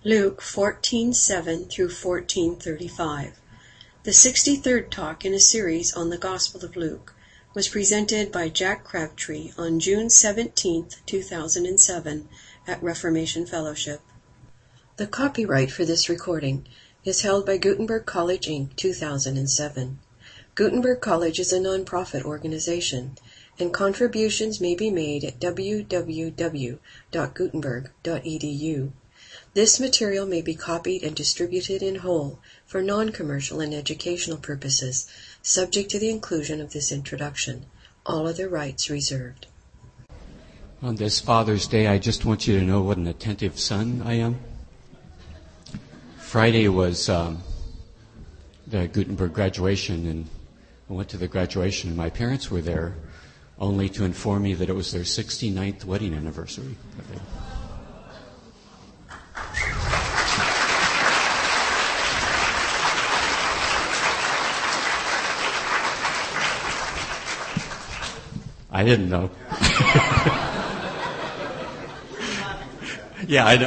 Luke 14:7 through 14:35. The 63rd talk in a series on the Gospel of Luke was presented by Jack Crabtree on June 17, 2007 at Reformation Fellowship. The copyright for this recording is held by Gutenberg College, Inc., 2007. Gutenberg College is a non-profit organization, and contributions may be made at www.gutenberg.edu. This material may be copied and distributed in whole for non-commercial and educational purposes, subject to the inclusion of this introduction. All other rights reserved. On this Father's Day, I just want you to know what an attentive son I am. Friday was the Gutenberg graduation, and I went to the graduation, and my parents were there, only to inform me that it was their 69th wedding anniversary. I didn't know. Yeah, I know.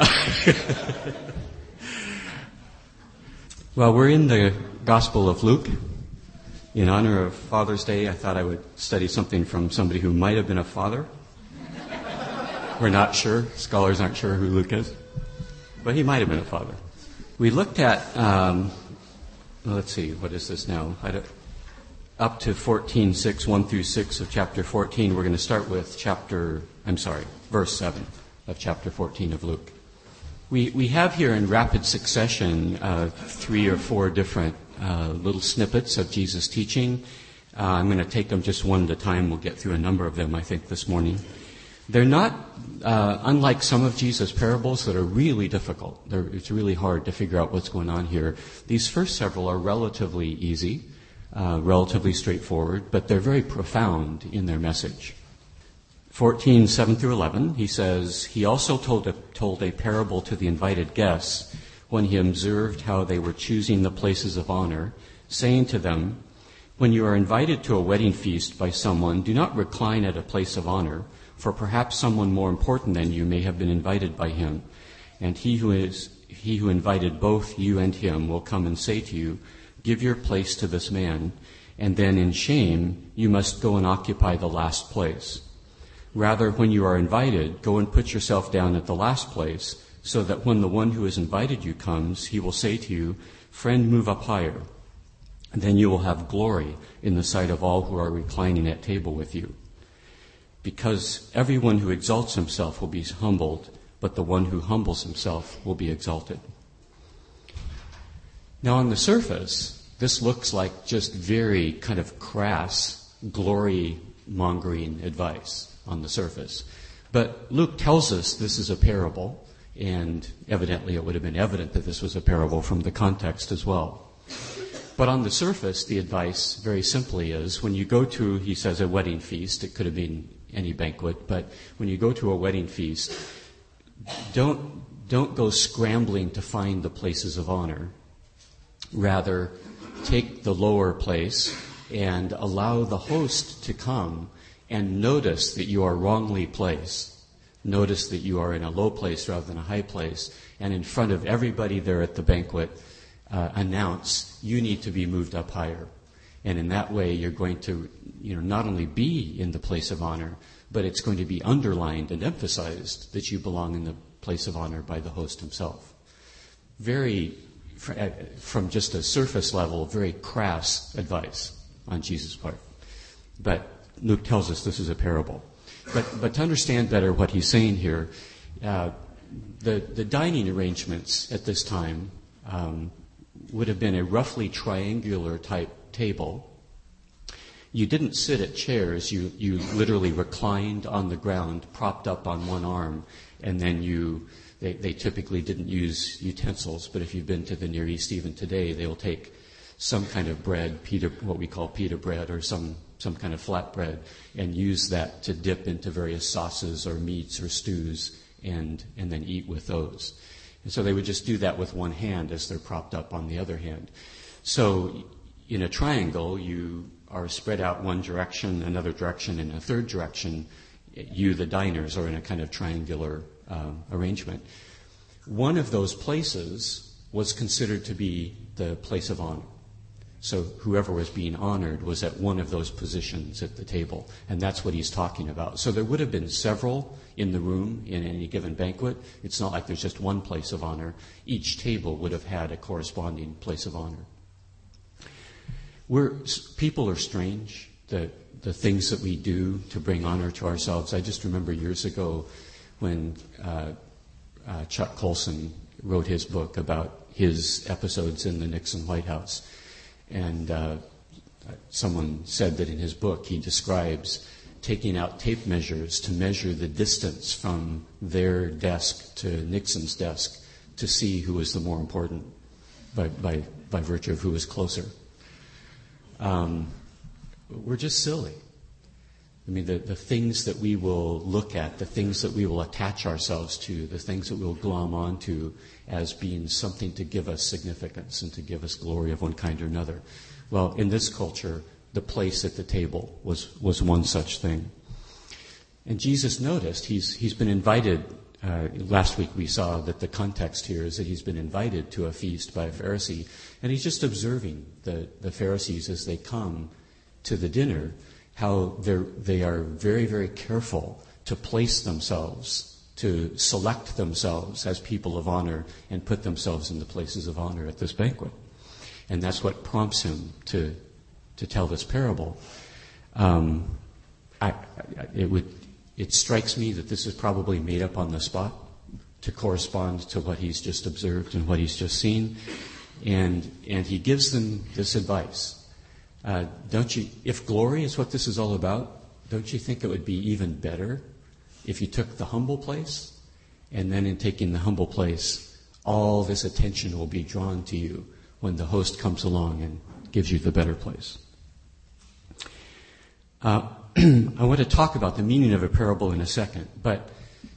Well, we're in the Gospel of Luke. In honor of Father's Day, I thought I would study something from somebody who might have been a father. We're not sure. Scholars aren't sure who Luke is. But he might have been a father. We looked at, let's see, what is this now? Up to 14:6, 1 through 6 of chapter 14. We're going to start with verse 7 of chapter 14 of Luke. We have here in rapid succession 3 or 4 different little snippets of Jesus' teaching. I'm going to take them just one at a time. We'll get through a number of them, I think, this morning. They're not, unlike some of Jesus' parables that are really difficult. It's really hard to figure out what's going on here. These first several are relatively easy. Relatively straightforward, but they're very profound in their message. 14:7 through 11, he says, he also told a parable to the invited guests when he observed how they were choosing the places of honor, saying to them, when you are invited to a wedding feast by someone, do not recline at a place of honor, for perhaps someone more important than you may have been invited by him. And he who invited both you and him will come and say to you, give your place to this man, and then in shame you must go and occupy the last place. Rather, when you are invited, go and put yourself down at the last place, so that when the one who has invited you comes, he will say to you, friend, move up higher. And then you will have glory in the sight of all who are reclining at table with you. Because everyone who exalts himself will be humbled, but the one who humbles himself will be exalted. Now, on the surface, this looks like just very kind of crass, glory-mongering advice on the surface. But Luke tells us this is a parable, and evidently it would have been evident that this was a parable from the context as well. But on the surface, the advice very simply is, when you go to, he says, a wedding feast, it could have been any banquet, but when you go to a wedding feast, don't go scrambling to find the places of honor. Rather, take the lower place and allow the host to come and notice that you are wrongly placed. Notice that you are in a low place rather than a high place. And in front of everybody there at the banquet, announce you need to be moved up higher. And in that way, you're going to, not only be in the place of honor, but it's going to be underlined and emphasized that you belong in the place of honor by the host himself. From just a surface level, very crass advice on Jesus' part. But Luke tells us this is a parable. But to understand better what he's saying here, the dining arrangements at this time would have been a roughly triangular type table. You didn't sit at chairs. You literally reclined on the ground, propped up on one arm, and then They typically didn't use utensils, but if you've been to the Near East even today, they'll take some kind of bread, what we call pita bread, or some kind of flat bread, and use that to dip into various sauces or meats or stews, and then eat with those. And so they would just do that with one hand as they're propped up on the other hand. So in a triangle, you are spread out one direction, another direction, and a third direction. You, the diners, are in a kind of triangular arrangement. one of those places was considered to be the place of honor. So whoever was being honored was at one of those positions at the table, and that's what he's talking about. So there would have been several in the room in any given banquet. It's not like there's just one place of honor. Each table would have had a corresponding place of honor. People are strange, the things that we do to bring honor to ourselves. I just remember years ago when Chuck Colson wrote his book about his episodes in the Nixon White House. And someone said that in his book he describes taking out tape measures to measure the distance from their desk to Nixon's desk to see who was the more important by virtue of who was closer. We're just silly. I mean, the things that we will look at, the things that we will attach ourselves to, the things that we'll glom onto as being something to give us significance and to give us glory of one kind or another. Well, in this culture, the place at the table was one such thing. And Jesus noticed he's been invited. Last week we saw that the context here is that he's been invited to a feast by a Pharisee, and he's just observing the Pharisees as they come to the dinner, how they are very, very careful to place themselves, to select themselves as people of honor and put themselves in the places of honor at this banquet. And that's what prompts him to tell this parable. It strikes me that this is probably made up on the spot to correspond to what he's just observed and what he's just seen. And he gives them this advice. If glory is what this is all about, don't you think it would be even better if you took the humble place, and then in taking the humble place, all this attention will be drawn to you when the host comes along and gives you the better place? I want to talk about the meaning of a parable in a second, but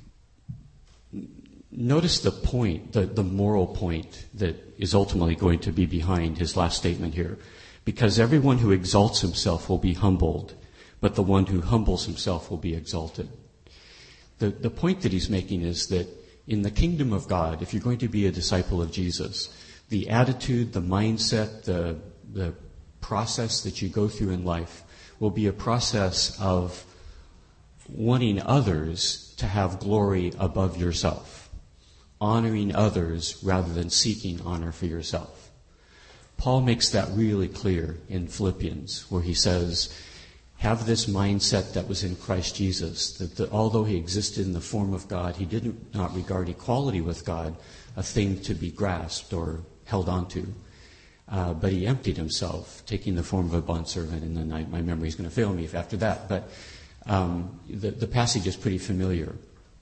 notice the point, the moral point that is ultimately going to be behind his last statement here. Because everyone who exalts himself will be humbled, but the one who humbles himself will be exalted. The point that he's making is that in the kingdom of God, if you're going to be a disciple of Jesus, the attitude, the mindset, the process that you go through in life will be a process of wanting others to have glory above yourself, honoring others rather than seeking honor for yourself. Paul makes that really clear in Philippians, where he says, have this mindset that was in Christ Jesus, that although he existed in the form of God, he did not regard equality with God a thing to be grasped or held onto. But he emptied himself, taking the form of a bondservant, and then my memory is going to fail me after that. But the passage is pretty familiar.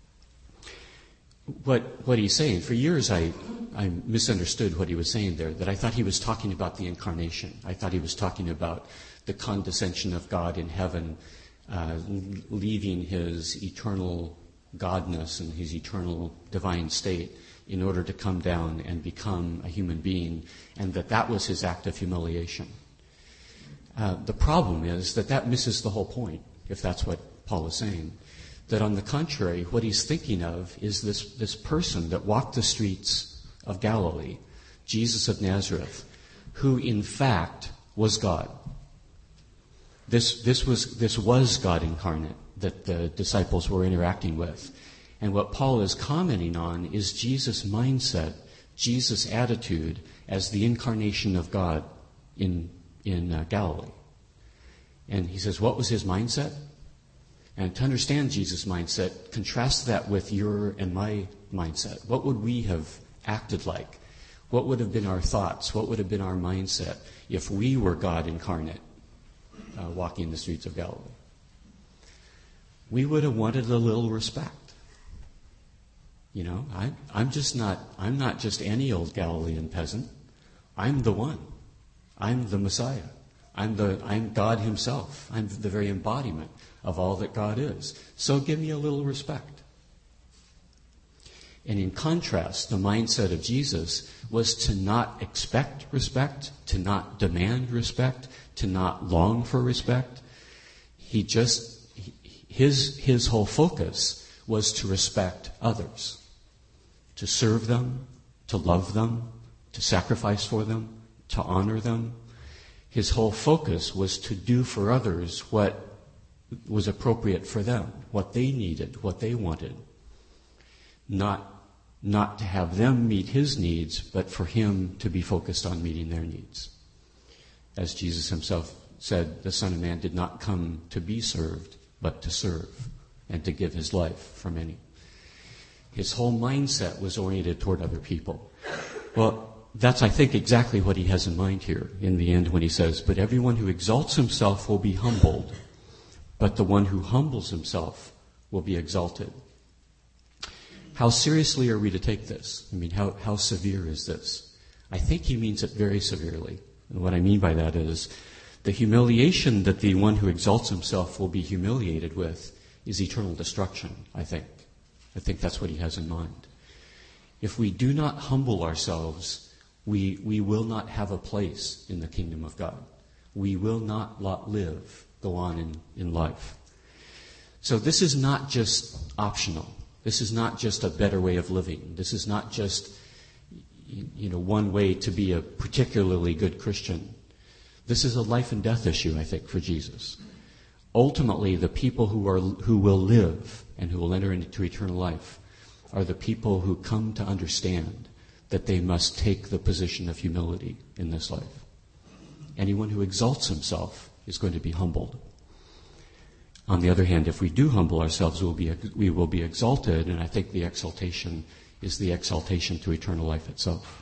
What he's saying, for years I misunderstood what he was saying there, that I thought he was talking about the incarnation. I thought he was talking about the condescension of God in heaven, leaving his eternal godness and his eternal divine state in order to come down and become a human being, and that was his act of humiliation. The problem is that misses the whole point, if that's what Paul is saying. That on the contrary, what he's thinking of is this person that walked the streets of Galilee, Jesus of Nazareth, who in fact was God. This was God incarnate that the disciples were interacting with. And what Paul is commenting on is Jesus' mindset, Jesus' attitude as the incarnation of God in Galilee. And he says, what was his mindset? And to understand Jesus' mindset, contrast that with your and my mindset. What would we have acted like? What would have been our thoughts? What would have been our mindset if we were God incarnate walking the streets of Galilee? We would have wanted a little respect. You know, I'm not just any old Galilean peasant. I'm the one. I'm the Messiah. I'm God himself. I'm the very embodiment of all that God is. So give me a little respect. And in contrast, the mindset of Jesus was to not expect respect, to not demand respect, to not long for respect. His whole focus was to respect others, to serve them, to love them, to sacrifice for them, to honor them. His whole focus was to do for others what was appropriate for them, what they needed, what they wanted. Not to have them meet his needs, but for him to be focused on meeting their needs. As Jesus himself said, the Son of Man did not come to be served, but to serve and to give his life for many. His whole mindset was oriented toward other people. Well, that's, I think, exactly what he has in mind here in the end when he says, but everyone who exalts himself will be humbled, but the one who humbles himself will be exalted. How seriously are we to take this? I mean, how severe is this? I think he means it very severely. And what I mean by that is the humiliation that the one who exalts himself will be humiliated with is eternal destruction, I think. I think that's what he has in mind. If we do not humble ourselves, we will not have a place in the kingdom of God. We will not go on in life. So this is not just optional. This is not just a better way of living. This is not just, one way to be a particularly good Christian. This is a life and death issue, I think, for Jesus. Ultimately, the people who will live and who will enter into eternal life are the people who come to understand that they must take the position of humility in this life. Anyone who exalts himself is going to be humbled. On the other hand, if we do humble ourselves, we will be exalted, and I think the exaltation is the exaltation to eternal life itself.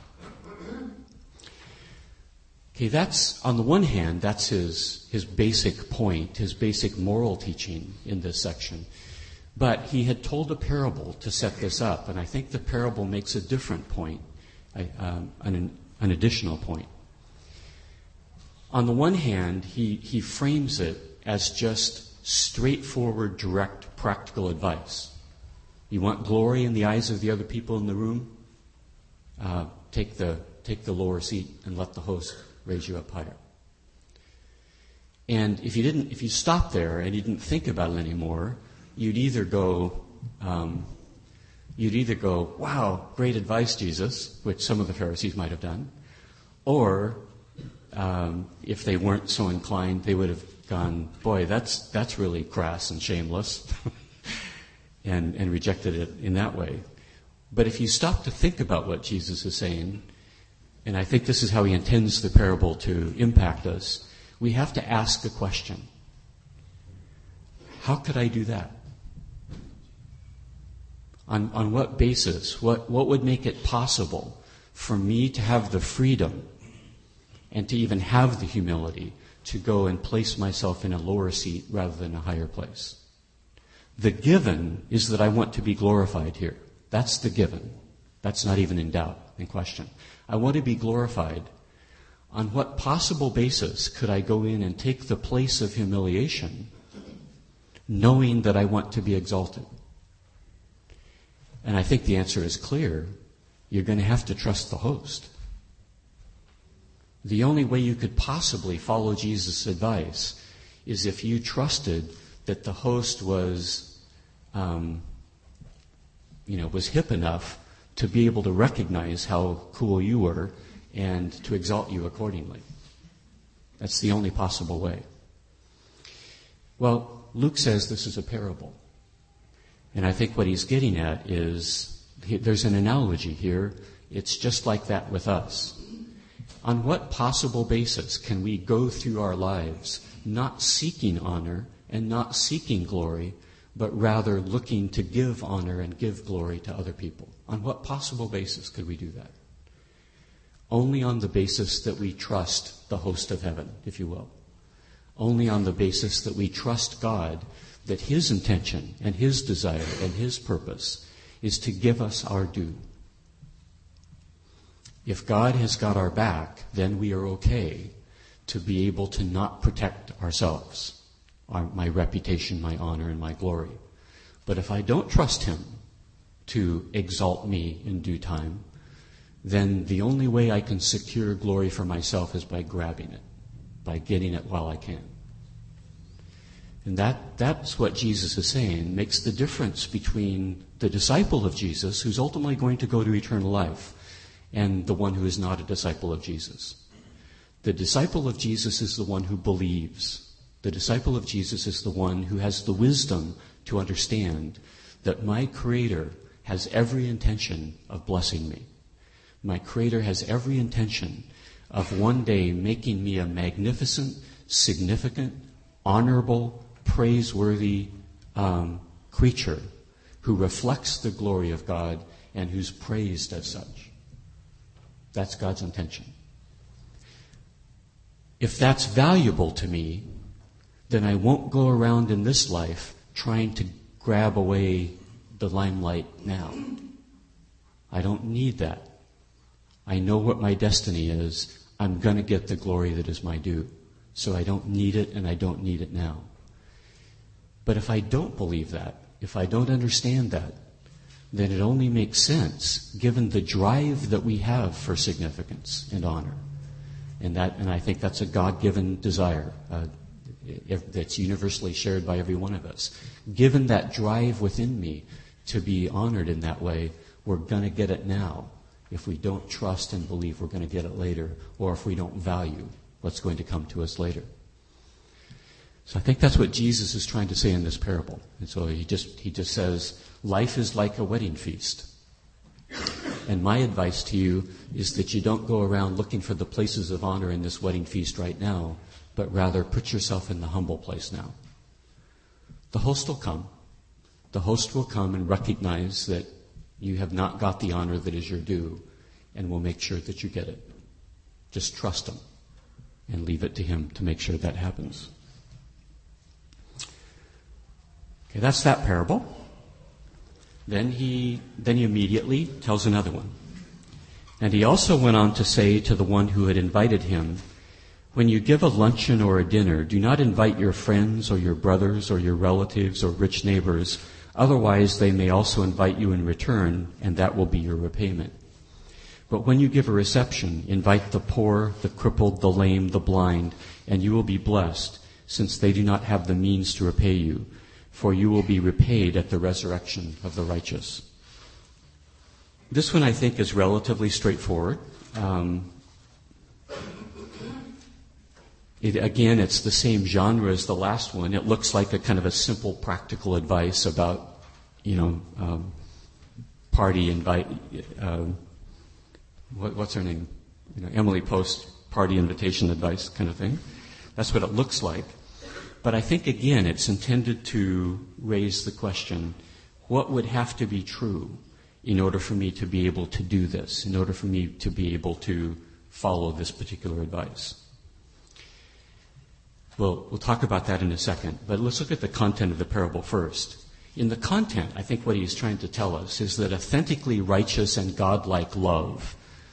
Okay, that's, on the one hand, that's his basic point, his basic moral teaching in this section. But he had told a parable to set this up, and I think the parable makes a different point, an additional point. On the one hand, he frames it as just straightforward, direct, practical advice. You want glory in the eyes of the other people in the room? Take the lower seat and let the host raise you up higher. And if you stopped there and you didn't think about it anymore, you'd either go, wow, great advice, Jesus, which some of the Pharisees might have done, or if they weren't so inclined, they would have gone, boy, that's really crass and shameless, and rejected it in that way. But if you stop to think about what Jesus is saying, and I think this is how he intends the parable to impact us, we have to ask a question. How could I do that? On what basis? What would make it possible for me to have the freedom and to even have the humility to go and place myself in a lower seat rather than a higher place? The given is that I want to be glorified here. That's the given. That's not even in doubt, in question. I want to be glorified. On what possible basis could I go in and take the place of humiliation, knowing that I want to be exalted? And I think the answer is clear. You're going to have to trust the host. The only way you could possibly follow Jesus' advice is if you trusted that the host was hip enough to be able to recognize how cool you were and to exalt you accordingly. That's the only possible way. Well, Luke says this is a parable. And I think what he's getting at is, there's an analogy here. It's just like that with us. On what possible basis can we go through our lives not seeking honor and not seeking glory, but rather looking to give honor and give glory to other people? On what possible basis could we do that? Only on the basis that we trust the host of heaven, if you will. Only on the basis that we trust God, that his intention and his desire and his purpose is to give us our due. If God has got our back, then we are okay to be able to not protect ourselves, my reputation, my honor, and my glory. But if I don't trust him to exalt me in due time, then the only way I can secure glory for myself is by grabbing it, by getting it while I can. And that's what Jesus is saying, makes the difference between the disciple of Jesus, who's ultimately going to go to eternal life, and the one who is not a disciple of Jesus. The disciple of Jesus is the one who believes. The disciple of Jesus is the one who has the wisdom to understand that my Creator has every intention of blessing me. My Creator has every intention of one day making me a magnificent, significant, honorable, praiseworthy creature who reflects the glory of God and who's praised as such. That's God's intention. If that's valuable to me, then I won't go around in this life trying to grab away the limelight now. I don't need that. I know what my destiny is. I'm going to get the glory that is my due. So I don't need it, and I don't need it now. But if I don't believe that, if I don't understand that, then it only makes sense, given the drive that we have for significance and honor. And I think that's a God-given desire that's universally shared by every one of us. Given that drive within me to be honored in that way, we're going to get it now. If we don't trust and believe, we're going to get it later, or if we don't value what's going to come to us later. So I think that's what Jesus is trying to say in this parable. And so he just says, life is like a wedding feast. And my advice to you is that you don't go around looking for the places of honor in this wedding feast right now, but rather put yourself in the humble place now. The host will come. The host will come and recognize that you have not got the honor that is your due, and will make sure that you get it. Just trust him and leave it to him to make sure that happens. Okay, that's that parable. Then he immediately tells another one. And he also went on to say to the one who had invited him, when you give a luncheon or a dinner, do not invite your friends or your brothers or your relatives or rich neighbors. Otherwise, they may also invite you in return, and that will be your repayment. But when you give a reception, invite the poor, the crippled, the lame, the blind, and you will be blessed, since they do not have the means to repay you, for you will be repaid at the resurrection of the righteous. This one, I think, is relatively straightforward. It's the same genre as the last one. It looks like a kind of a simple, practical advice about, party invite. What's her name? Emily Post party invitation advice kind of thing. That's what it looks like. But I think, again, it's intended to raise the question, what would have to be true in order for me to be able to do this, in order for me to be able to follow this particular advice? Well, we'll talk about that in a second, but let's look at the content of the parable first. In the content, I think what he's trying to tell us is that authentically righteous and godlike love,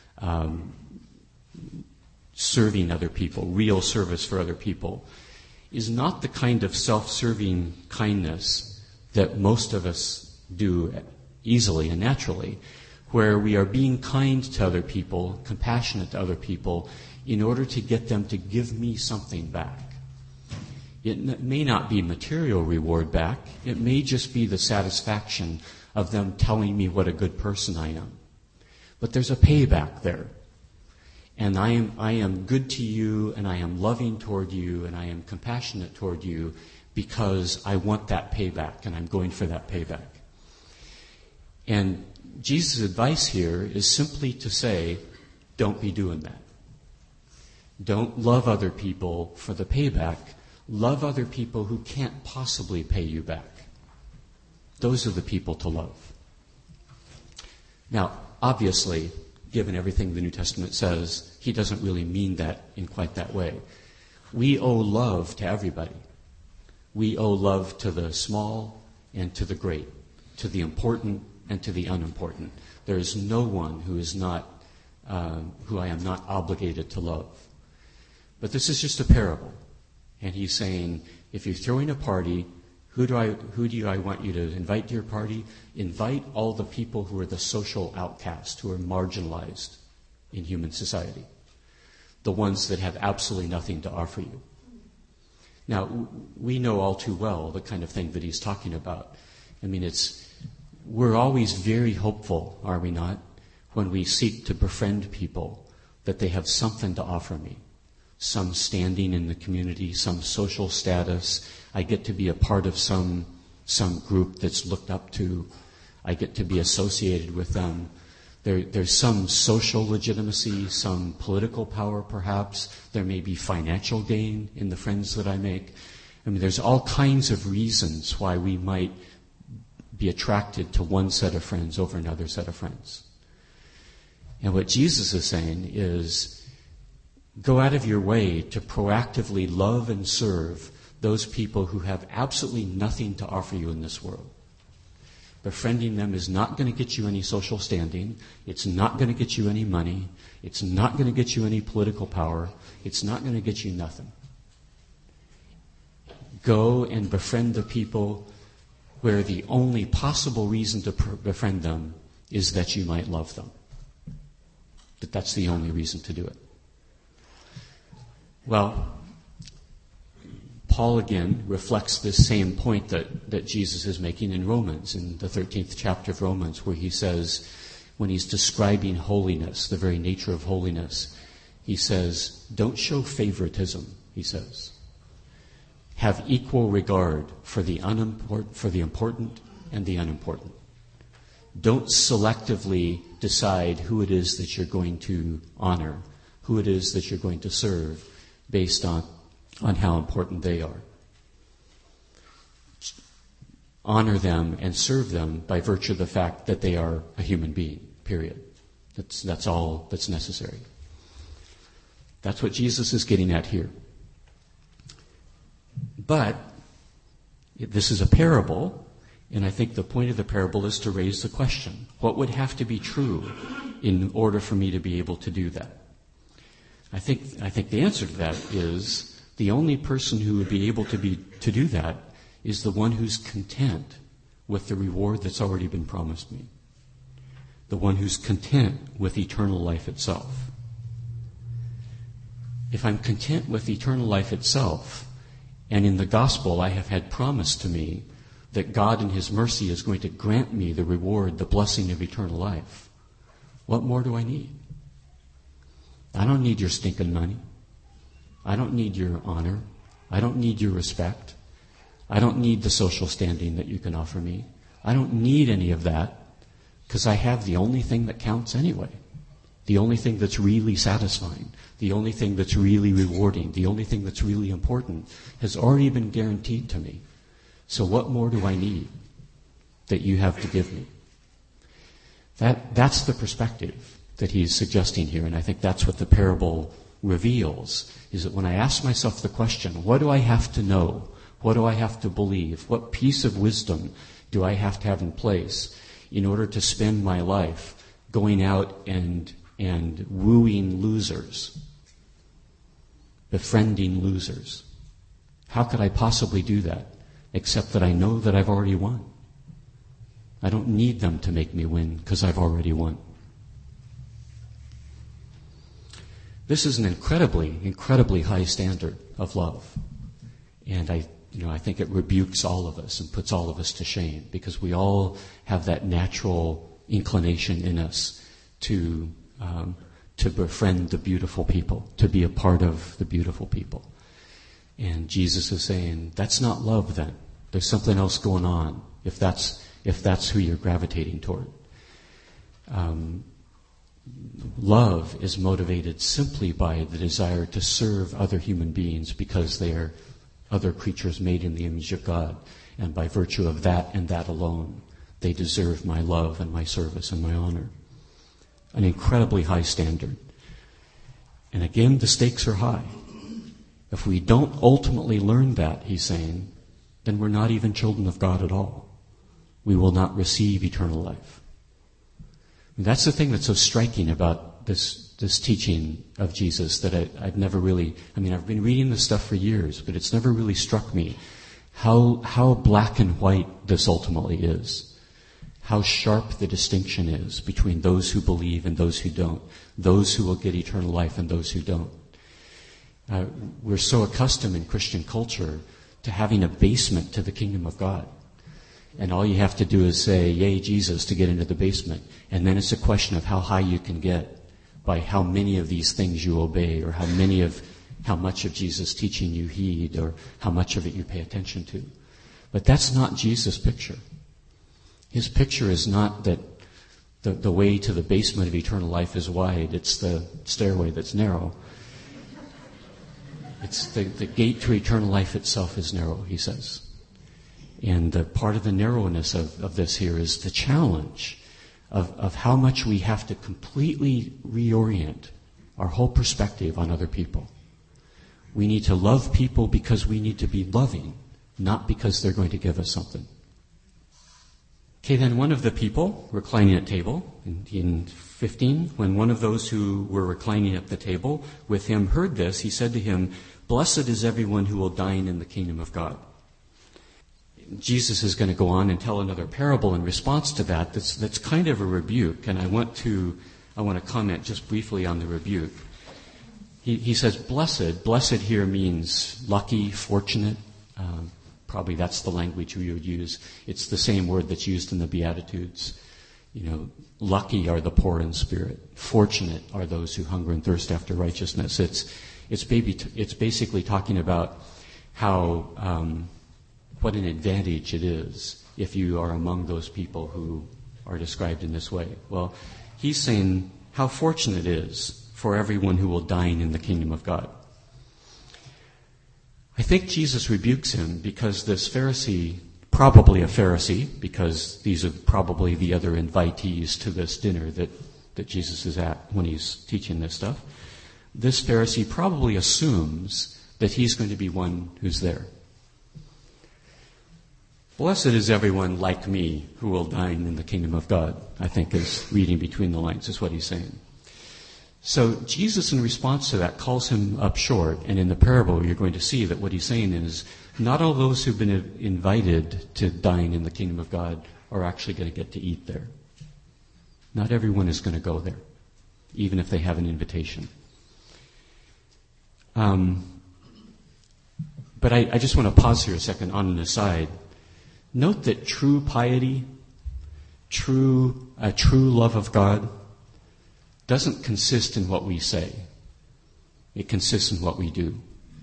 serving other people, real service for other people, is not the kind of self-serving kindness that most of us do easily and naturally, where we are being kind to other people, compassionate to other people, in order to get them to give me something back. It may not be material reward back. It may just be the satisfaction of them telling me what a good person I am. But there's a payback there. And I am good to you, and I am loving toward you, and I am compassionate toward you because I want that payback, and I'm going for that payback. And Jesus' advice here is simply to say, don't be doing that. Don't love other people for the payback. Love other people who can't possibly pay you back. Those are the people to love. Now, obviously, given everything the New Testament says, he doesn't really mean that in quite that way. We owe love to everybody. We owe love to the small and to the great, to the important and to the unimportant. There is no one who I am not obligated to love. But this is just a parable. And he's saying, if you're throwing a party, who do I want you to invite to your party? Invite all the people who are the social outcasts, who are marginalized in human society. The ones that have absolutely nothing to offer you. Now, we know all too well the kind of thing that he's talking about. I mean, we're always very hopeful, are we not, when we seek to befriend people, that they have something to offer me. Some standing in the community, some social status. I get to be a part of some group that's looked up to. I get to be associated with them. There's some social legitimacy, some political power perhaps. There may be financial gain in the friends that I make. I mean, there's all kinds of reasons why we might be attracted to one set of friends over another set of friends. And what Jesus is saying is, go out of your way to proactively love and serve those people who have absolutely nothing to offer you in this world. Befriending them is not going to get you any social standing. It's not going to get you any money. It's not going to get you any political power. It's not going to get you nothing. Go and befriend the people where the only possible reason to befriend them is that you might love them. That's the only reason to do it. Well, Paul again reflects this same point that Jesus is making in Romans, in the 13th chapter of Romans, where he says, when he's describing holiness, the very nature of holiness, he says, don't show favoritism, he says. Have equal regard for the important and the unimportant. Don't selectively decide who it is that you're going to honor, who it is that you're going to serve, based on how important they are. Honor them and serve them by virtue of the fact that they are a human being, period. That's all that's necessary. That's what Jesus is getting at here. But this is a parable, and I think the point of the parable is to raise the question, what would have to be true in order for me to be able to do that? I think the answer to that is, the only person who would be able to do that is the one who's content with the reward that's already been promised me. The one who's content with eternal life itself. If I'm content with eternal life itself, and in the gospel I have had promised to me that God in His mercy is going to grant me the reward, the blessing of eternal life, what more do I need? I don't need your stinking money. I don't need your honor. I don't need your respect. I don't need the social standing that you can offer me. I don't need any of that, because I have the only thing that counts anyway. The only thing that's really satisfying, the only thing that's really rewarding, the only thing that's really important has already been guaranteed to me. So what more do I need that you have to give me? That's the perspective that he's suggesting here, and I think that's what the parable reveals, is that when I ask myself the question, what do I have to know? What do I have to believe? What piece of wisdom do I have to have in place in order to spend my life going out and wooing losers, befriending losers? How could I possibly do that except that I know that I've already won? I don't need them to make me win because I've already won. This is an incredibly, incredibly high standard of love. And I think it rebukes all of us and puts all of us to shame, because we all have that natural inclination in us to befriend the beautiful people, to be a part of the beautiful people. And Jesus is saying, that's not love then. There's something else going on if that's who you're gravitating toward. Love is motivated simply by the desire to serve other human beings because they are other creatures made in the image of God. And by virtue of that and that alone, they deserve my love and my service and my honor. An incredibly high standard. And again, the stakes are high. If we don't ultimately learn that, he's saying, then we're not even children of God at all. We will not receive eternal life. And that's the thing that's so striking about this teaching of Jesus, that I've never really, I've been reading this stuff for years, but it's never really struck me how black and white this ultimately is. How sharp the distinction is between those who believe and those who don't. Those who will get eternal life and those who don't. We're so accustomed in Christian culture to having a basement to the kingdom of God. And all you have to do is say, "Yay, Jesus," to get into the basement. And then it's a question of how high you can get by how many of these things you obey, or how much of Jesus' teaching you heed, or how much of it you pay attention to. But that's not Jesus' picture. His picture is not that the way to the basement of eternal life is wide. It's the stairway that's narrow. It's the gate to eternal life itself is narrow, he says. And part of the narrowness of this here is the challenge of how much we have to completely reorient our whole perspective on other people. We need to love people because we need to be loving, not because they're going to give us something. Okay, then one of the people reclining at table, in 15, when one of those who were reclining at the table with him heard this, he said to him, "Blessed is everyone who will dine in the kingdom of God." Jesus is going to go on and tell another parable in response to that that's kind of a rebuke, and I want to comment just briefly on the rebuke. He says, blessed here means lucky, fortunate. Probably that's the language we would use. It's the same word that's used in the Beatitudes. Lucky are the poor in spirit. Fortunate are those who hunger and thirst after righteousness. It's basically talking about how what an advantage it is if you are among those people who are described in this way. Well, he's saying how fortunate it is for everyone who will dine in the kingdom of God. I think Jesus rebukes him because this Pharisee, probably a Pharisee, because these are probably the other invitees to this dinner that Jesus is at when he's teaching this stuff. This Pharisee probably assumes that he's going to be one who's there. Blessed is everyone like me who will dine in the kingdom of God, I think is reading between the lines, is what he's saying. So Jesus, in response to that, calls him up short, and in the parable you're going to see that what he's saying is not all those who've been invited to dine in the kingdom of God are actually going to get to eat there. Not everyone is going to go there, even if they have an invitation. But I just want to pause here a second on an aside. Note that true piety, a true love of God, doesn't consist in what we say. It consists in what we do.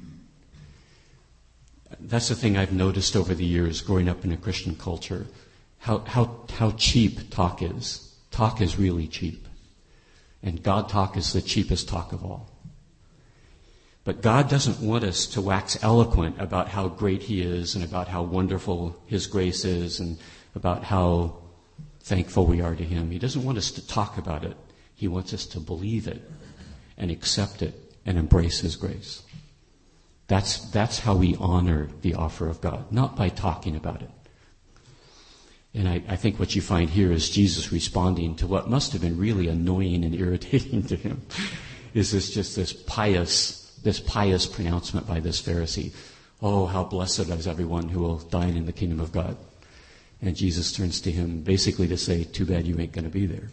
That's the thing I've noticed over the years growing up in a Christian culture, how cheap talk is. Talk is really cheap. And God talk is the cheapest talk of all. But God doesn't want us to wax eloquent about how great He is and about how wonderful His grace is and about how thankful we are to Him. He doesn't want us to talk about it. He wants us to believe it and accept it and embrace His grace. That's how we honor the offer of God, not by talking about it. And I think what you find here is Jesus responding to what must have been really annoying and irritating to him. Is this pious pronouncement by this Pharisee. Oh, how blessed is everyone who will dine in the kingdom of God. And Jesus turns to him basically to say, too bad you ain't going to be there.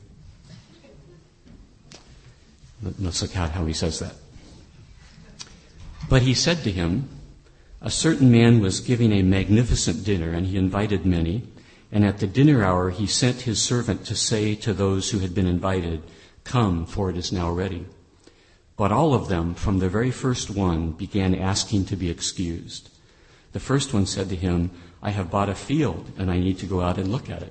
Let's look at how he says that. But he said to him, a certain man was giving a magnificent dinner, and he invited many. And at the dinner hour he sent his servant to say to those who had been invited, come, for it is now ready. But all of them, from the very first one, began asking to be excused. The first one said to him, I have bought a field, and I need to go out and look at it.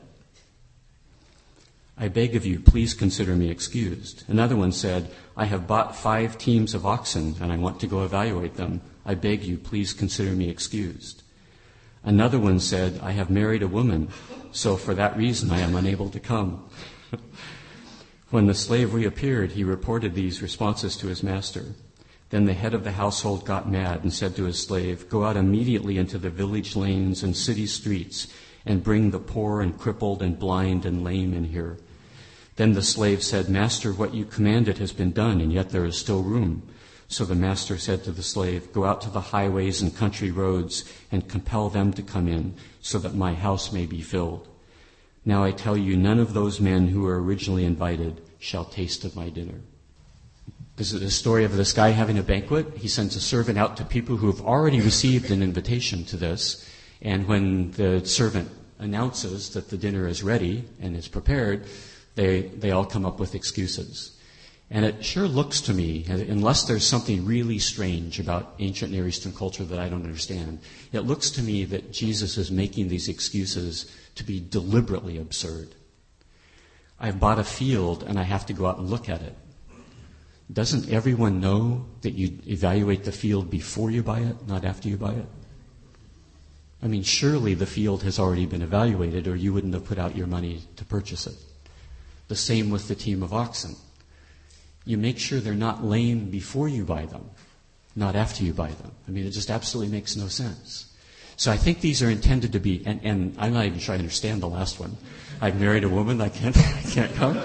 I beg of you, please consider me excused. Another one said, I have bought 5 teams of oxen, and I want to go evaluate them. I beg you, please consider me excused. Another one said, I have married a woman, so for that reason I am unable to come. When the slave reappeared, he reported these responses to his master. Then the head of the household got mad and said to his slave, go out immediately into the village lanes and city streets and bring the poor and crippled and blind and lame in here. Then the slave said, Master, what you commanded has been done, and yet there is still room. So the master said to the slave, go out to the highways and country roads and compel them to come in, so that my house may be filled. Now I tell you, none of those men who were originally invited shall taste of my dinner. This is a story of this guy having a banquet. He sends a servant out to people who have already received an invitation to this. And when the servant announces that the dinner is ready and is prepared, they all come up with excuses. And it sure looks to me, unless there's something really strange about ancient Near Eastern culture that I don't understand, it looks to me that Jesus is making these excuses to be deliberately absurd. I've bought a field and I have to go out and look at it. Doesn't everyone know that you evaluate the field before you buy it, not after you buy it? I mean, surely the field has already been evaluated or you wouldn't have put out your money to purchase it. The same with the team of oxen. You make sure they're not lame before you buy them, not after you buy them. I mean, it just absolutely makes no sense. So I think these are intended to be, and I'm not even sure I understand the last one. I've married a woman, I can't come.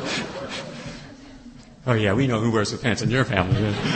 Oh yeah, we know who wears the pants in your family.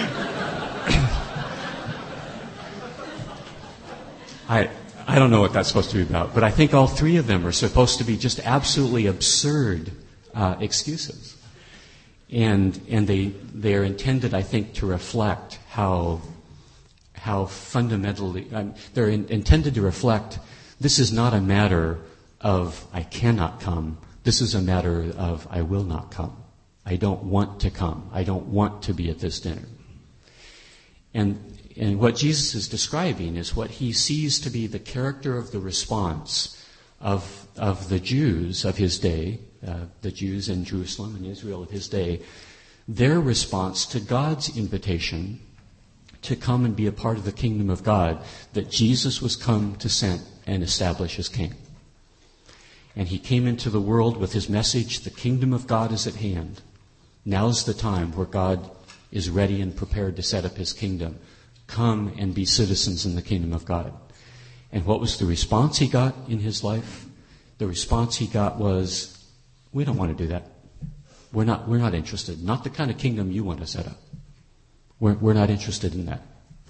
I don't know what that's supposed to be about, but I think all three of them are supposed to be just absolutely absurd excuses. And they are intended, I think, to reflect how fundamentally, they're intended to reflect this is not a matter of I cannot come. This is a matter of I will not come. I don't want to come. I don't want to be at this dinner. And what Jesus is describing is what he sees to be the character of the response of the Jews of his day, the Jews in Jerusalem and Israel of his day, their response to God's invitation to come and be a part of the kingdom of God that Jesus was come to send and establish as king. And he came into the world with his message, the kingdom of God is at hand. Now's the time where God is ready and prepared to set up his kingdom. Come and be citizens in the kingdom of God. And what was the response he got in his life? The response he got was, we don't want to do that. We're not interested. Not the kind of kingdom you want to set up. We're not interested in that.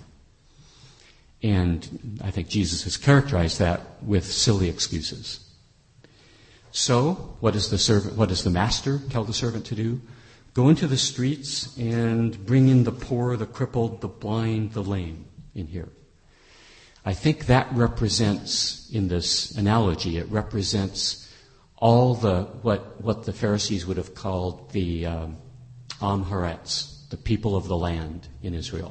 And I think Jesus has characterized that with silly excuses. So, what does the master tell the servant to do? Go into the streets and bring in the poor, the crippled, the blind, the lame in here. I think that represents, in this analogy, it represents all what the Pharisees would have called the Am Haaretz, the people of the land in Israel.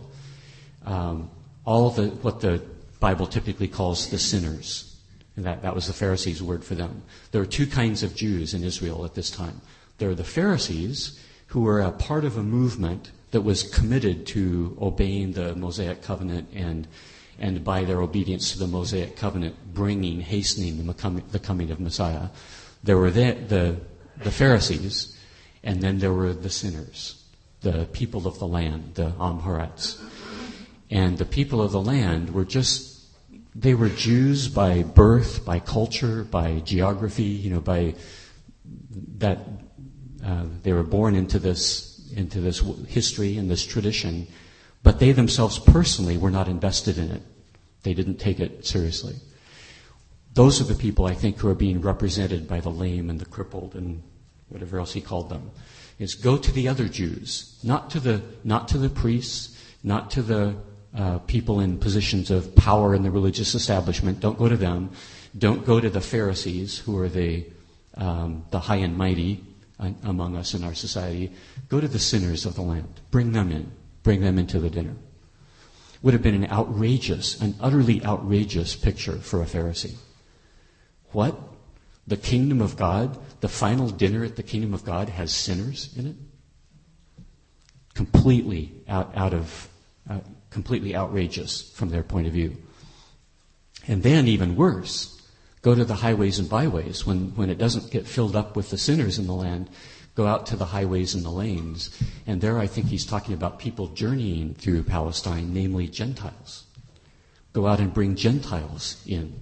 What the Bible typically calls the sinners. And that was the Pharisees' word for them. There are two kinds of Jews in Israel at this time. There are the Pharisees, who were a part of a movement that was committed to obeying the Mosaic covenant and by their obedience to the Mosaic covenant, hastening the coming of Messiah. There were the Pharisees, and then there were the sinners, the people of the land, the Am Haaretz. And the people of the land they were Jews by birth, by culture, by geography, by that. They were born into this history and this tradition, but they themselves personally were not invested in it. They didn't take it seriously. Those are the people, I think, who are being represented by the lame and the crippled and whatever else he called them. Is go to the other Jews, not to the priests, not to the people in positions of power in the religious establishment. Don't go to them. Don't go to the Pharisees, who are the high and mighty among us in our society. Go to the sinners of the land. Bring them in. Bring them into the dinner. Would have been an utterly outrageous picture for a Pharisee. What? The kingdom of God, the final dinner at the kingdom of God has sinners in it? Completely completely outrageous from their point of view. And then even worse, go to the highways and byways. When it doesn't get filled up with the sinners in the land, go out to the highways and the lanes. And there I think he's talking about people journeying through Palestine, namely Gentiles. Go out and bring Gentiles in.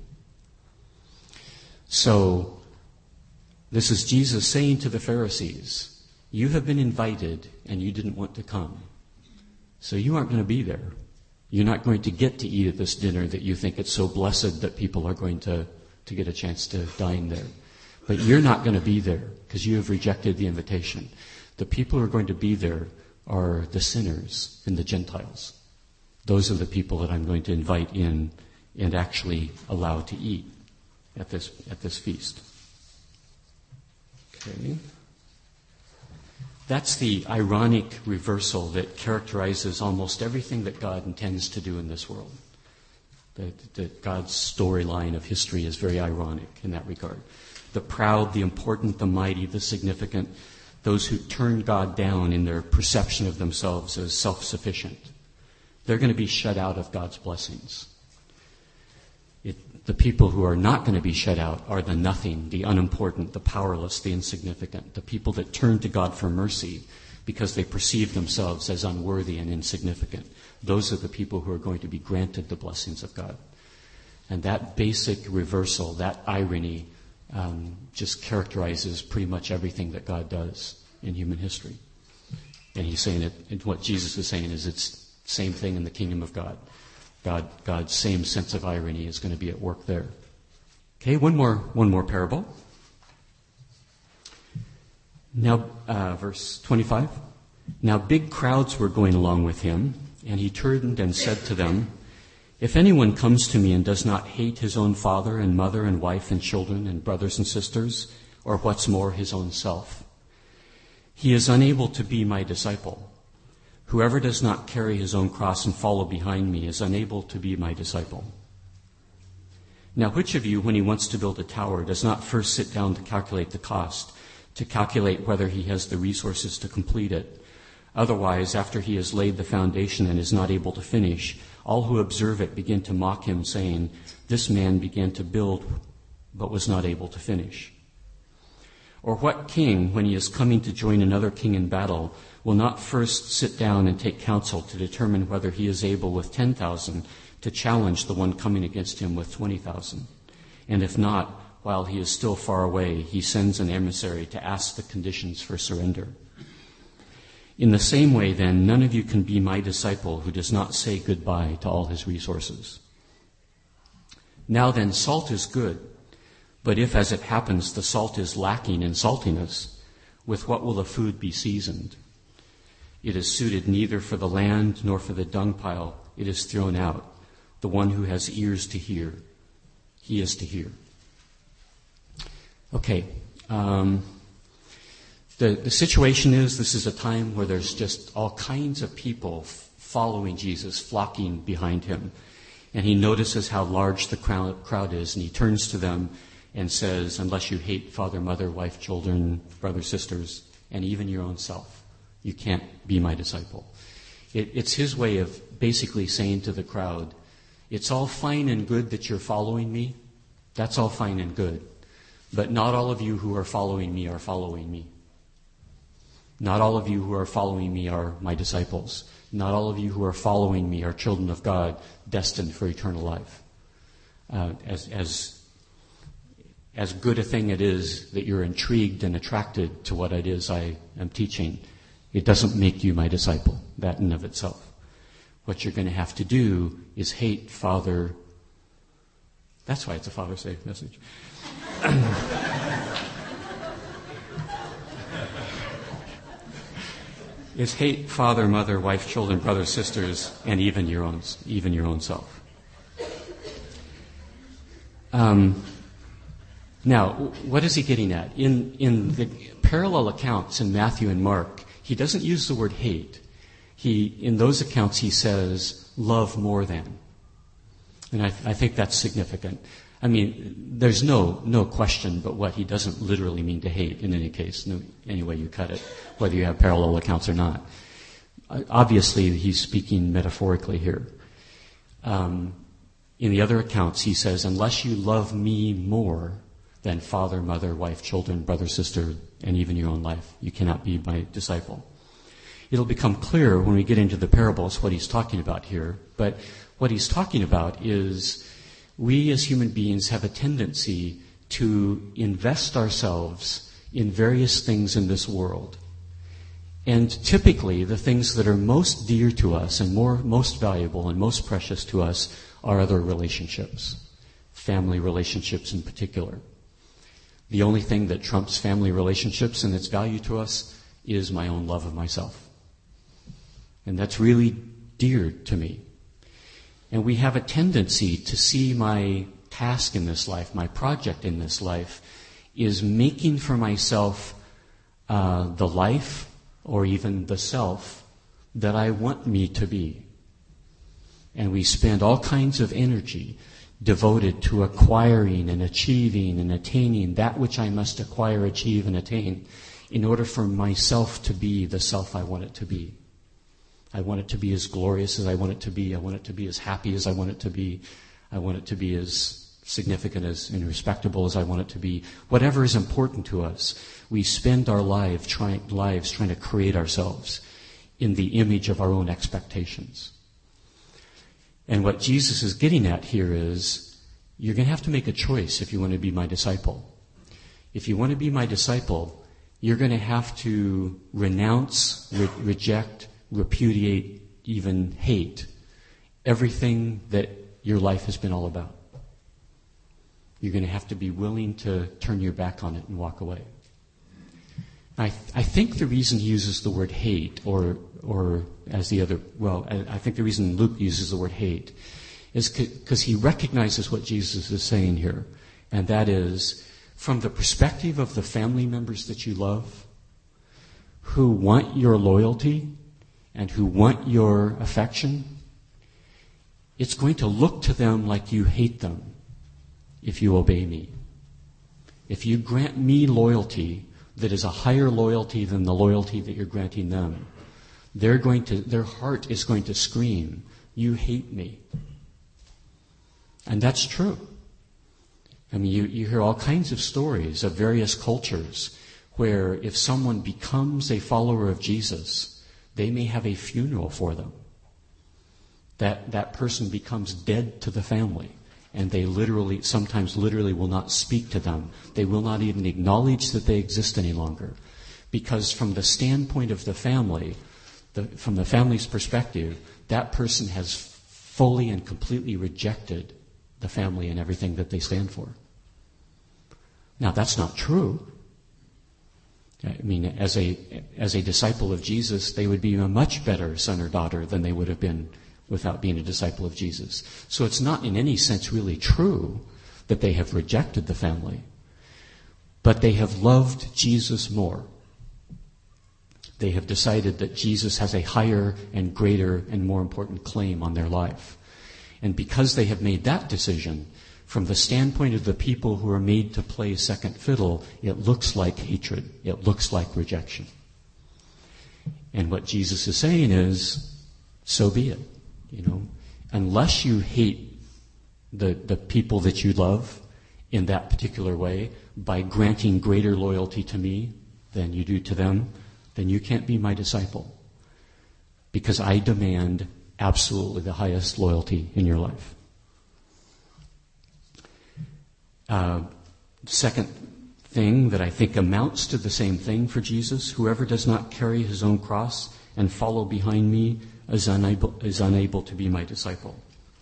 So, this is Jesus saying to the Pharisees, you have been invited and you didn't want to come. So you aren't going to be there. You're not going to get to eat at this dinner that you think it's so blessed that people are going to get a chance to dine there. But you're not going to be there because you have rejected the invitation. The people who are going to be there are the sinners and the Gentiles. Those are the people that I'm going to invite in and actually allow to eat at this feast. Okay. That's the ironic reversal that characterizes almost everything that God intends to do in this world. That God's storyline of history is very ironic in that regard. The proud, the important, the mighty, the significant, those who turn God down in their perception of themselves as self-sufficient, they're going to be shut out of God's blessings. The people who are not going to be shut out are the nothing, the unimportant, the powerless, the insignificant, the people that turn to God for mercy because they perceive themselves as unworthy and insignificant. Those are the people who are going to be granted the blessings of God. And that basic reversal, that irony, just characterizes pretty much everything that God does in human history. And he's saying it, and what Jesus is saying is it's the same thing in the kingdom of God. God's same sense of irony is going to be at work there. Okay, one more parable. Now, verse 25. Now big crowds were going along with him, and he turned and said to them, "If anyone comes to me and does not hate his own father and mother and wife and children and brothers and sisters, or what's more, his own self, he is unable to be my disciple. Whoever does not carry his own cross and follow behind me is unable to be my disciple. Now which of you, when he wants to build a tower, does not first sit down to calculate the cost, to calculate whether he has the resources to complete it? Otherwise, after he has laid the foundation and is not able to finish, all who observe it begin to mock him, saying, 'This man began to build, but was not able to finish.' Or what king, when he is coming to join another king in battle, will not first sit down and take counsel to determine whether he is able with 10,000 to challenge the one coming against him with 20,000? And if not, while he is still far away, he sends an emissary to ask the conditions for surrender. In the same way, then, none of you can be my disciple who does not say goodbye to all his resources. Now then, salt is good, but if, as it happens, the salt is lacking in saltiness, with what will the food be seasoned? It is suited neither for the land nor for the dung pile. It is thrown out. The one who has ears to hear, he is to hear." Okay. The situation is, this is a time where there's just all kinds of people following Jesus, flocking behind him. And he notices how large the crowd is, and he turns to them and says, "Unless you hate father, mother, wife, children, brothers, sisters, and even your own self, you can't be my disciple." It's his way of basically saying to the crowd, it's all fine and good that you're following me. That's all fine and good. But not all of you who are following me are following me. Not all of you who are following me are my disciples. Not all of you who are following me are children of God destined for eternal life. As good a thing it is that you're intrigued and attracted to what it is I am teaching, it doesn't make you my disciple, that in of itself. What you're going to have to do is hate Father. That's why it's a Father's Day message. Is hate father, mother, wife, children, brothers, sisters, and even your own self. Now, what is he getting at? In the parallel accounts in Matthew and Mark, he doesn't use the word hate. In those accounts he says, love more than. And I think that's significant. I mean, there's no question but what he doesn't literally mean to hate in any case, any way you cut it, whether you have parallel accounts or not. Obviously, he's speaking metaphorically here. In the other accounts, he says, unless you love me more than father, mother, wife, children, brother, sister, and even your own life, you cannot be my disciple. It'll become clear when we get into the parables what he's talking about here. But what he's talking about is we as human beings have a tendency to invest ourselves in various things in this world. And typically, the things that are most dear to us and most valuable and most precious to us are other relationships, family relationships in particular. The only thing that trumps family relationships and its value to us is my own love of myself. And that's really dear to me. And we have a tendency to see my task in this life, my project in this life, is making for myself the life or even the self that I want me to be. And we spend all kinds of energy devoted to acquiring and achieving and attaining that which I must acquire, achieve, and attain in order for myself to be the self I want it to be. I want it to be as glorious as I want it to be. I want it to be as happy as I want it to be. I want it to be as significant as and respectable as I want it to be. Whatever is important to us, we spend our lives trying to create ourselves in the image of our own expectations. And what Jesus is getting at here is, you're going to have to make a choice if you want to be my disciple. If you want to be my disciple, you're going to have to renounce, reject, repudiate, even hate everything that your life has been all about. You're going to have to be willing to turn your back on it and walk away. I think the reason he uses the word hate, I think the reason Luke uses the word hate is because he recognizes what Jesus is saying here. And that is, from the perspective of the family members that you love, who want your loyalty and who want your affection, it's going to look to them like you hate them if you obey me. If you grant me loyalty that is a higher loyalty than the loyalty that you're granting them, their heart is going to scream, you hate me. And that's true. I mean, you hear all kinds of stories of various cultures where if someone becomes a follower of Jesus, they may have a funeral for them. That person becomes dead to the family. And they sometimes literally will not speak to them. They will not even acknowledge that they exist any longer. Because from the standpoint of the family, from the family's perspective, that person has fully and completely rejected the family and everything that they stand for. Now, that's not true. I mean, as a disciple of Jesus, they would be a much better son or daughter than they would have been without being a disciple of Jesus. So it's not in any sense really true that they have rejected the family, but they have loved Jesus more. They have decided that Jesus has a higher and greater and more important claim on their life. And because they have made that decision, from the standpoint of the people who are made to play second fiddle, it looks like hatred. It looks like rejection. And what Jesus is saying is, so be it. Unless you hate the people that you love in that particular way by granting greater loyalty to me than you do to them, then you can't be my disciple. Because I demand absolutely the highest loyalty in your life. Second thing that I think amounts to the same thing for Jesus, whoever does not carry his own cross and follow behind me is unable to be my disciple.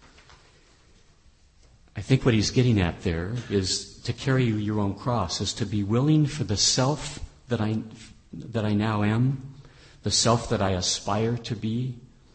I think what he's getting at there is to carry your own cross, is to be willing for the self that I now am, the self that I aspire to be,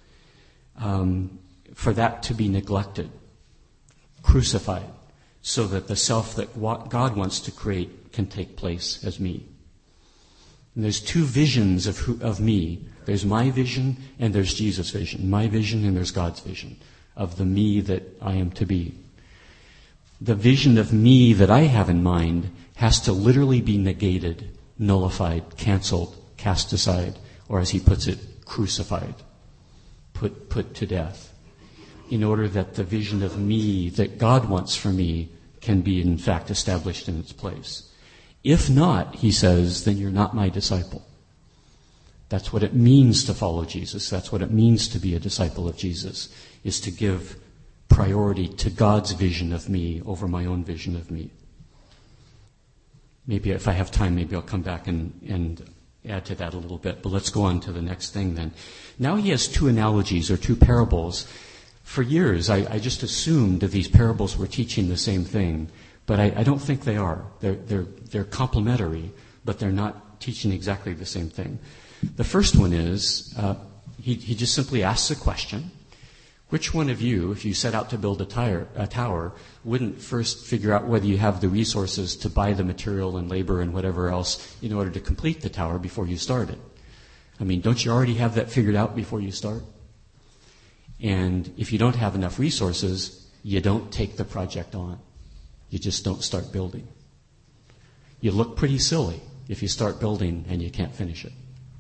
for that to be neglected, crucified, so that the self that God wants to create can take place as me. And there's two visions of me. There's my vision and there's Jesus' vision. My vision and there's God's vision of the me that I am to be. The vision of me that I have in mind has to literally be negated, nullified, canceled, cast aside, or as he puts it, crucified, put to death, in order that the vision of me that God wants for me can be in fact established in its place. If not, he says, then you're not my disciple. That's what it means to follow Jesus. That's what it means to be a disciple of Jesus, is to give priority to God's vision of me over my own vision of me. Maybe if I have time, maybe I'll come back and add to that a little bit. But let's go on to the next thing then. Now he has two analogies or two parables. For years, I just assumed that these parables were teaching the same thing, but I don't think they are. They're complementary, but they're not teaching exactly the same thing. The first one is, he just simply asks a question. Which one of you, if you set out to build a tower, wouldn't first figure out whether you have the resources to buy the material and labor and whatever else in order to complete the tower before you start it? I mean, don't you already have that figured out before you start? And if you don't have enough resources, you don't take the project on. You just don't start building. You look pretty silly if you start building and you can't finish it.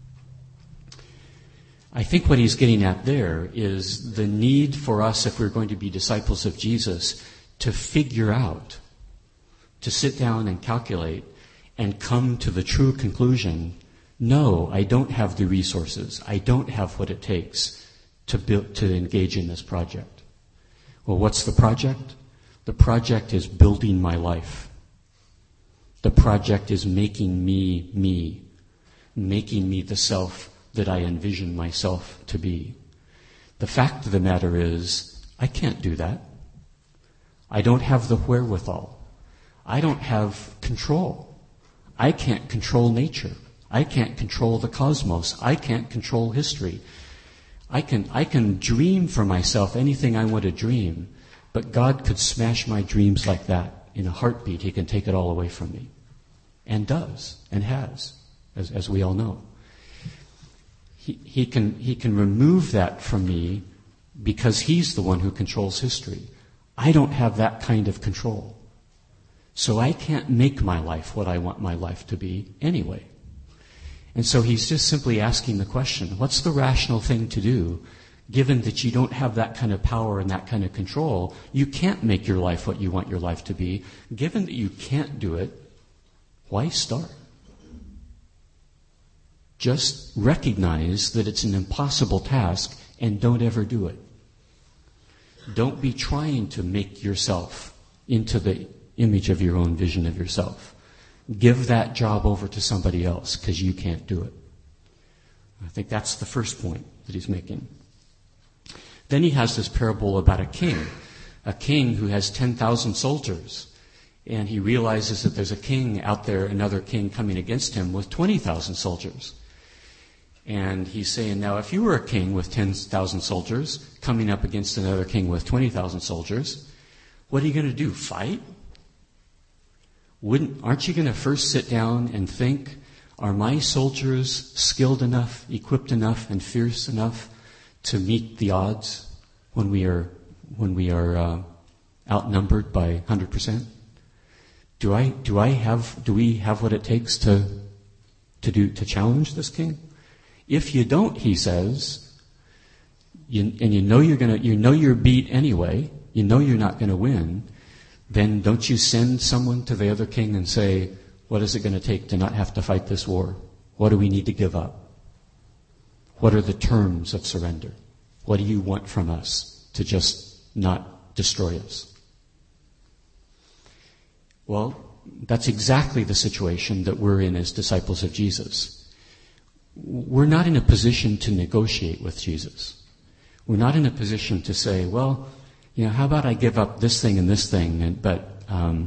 I think what he's getting at there is the need for us, if we're going to be disciples of Jesus, to figure out, to sit down and calculate and come to the true conclusion, no, I don't have the resources. I don't have what it takes to engage in this project. Well, what's the project? The project is building my life. The project is making me, making me the self that I envision myself to be. The fact of the matter is, I can't do that. I don't have the wherewithal. I don't have control. I can't control nature. I can't control the cosmos. I can't control history. I can dream for myself anything I want to dream, but God could smash my dreams like that in a heartbeat. He can take it all away from me. And does, and has, as we all know. He can remove that from me because he's the one who controls history. I don't have that kind of control. So I can't make my life what I want my life to be anyway. And so he's just simply asking the question, what's the rational thing to do, given that you don't have that kind of power and that kind of control? You can't make your life what you want your life to be. Given that you can't do it, why start? Just recognize that it's an impossible task and don't ever do it. Don't be trying to make yourself into the image of your own vision of yourself. Give that job over to somebody else because you can't do it. I think that's the first point that he's making. Then he has this parable about a king who has 10,000 soldiers. And he realizes that there's a king out there, another king coming against him with 20,000 soldiers. And he's saying, now if you were a king with 10,000 soldiers coming up against another king with 20,000 soldiers, what are you going to do, fight? Aren't you going to first sit down and think, are my soldiers skilled enough, equipped enough, and fierce enough to meet the odds when we are outnumbered by 100%? Do we have what it takes to challenge this king? If you don't, he says, and you know you're beat anyway, you know you're not going to win, then don't you send someone to the other king and say, what is it going to take to not have to fight this war? What do we need to give up? What are the terms of surrender? What do you want from us to just not destroy us? Well, that's exactly the situation that we're in as disciples of Jesus. We're not in a position to negotiate with Jesus. We're not in a position to say, well, how about I give up this thing and this thing, but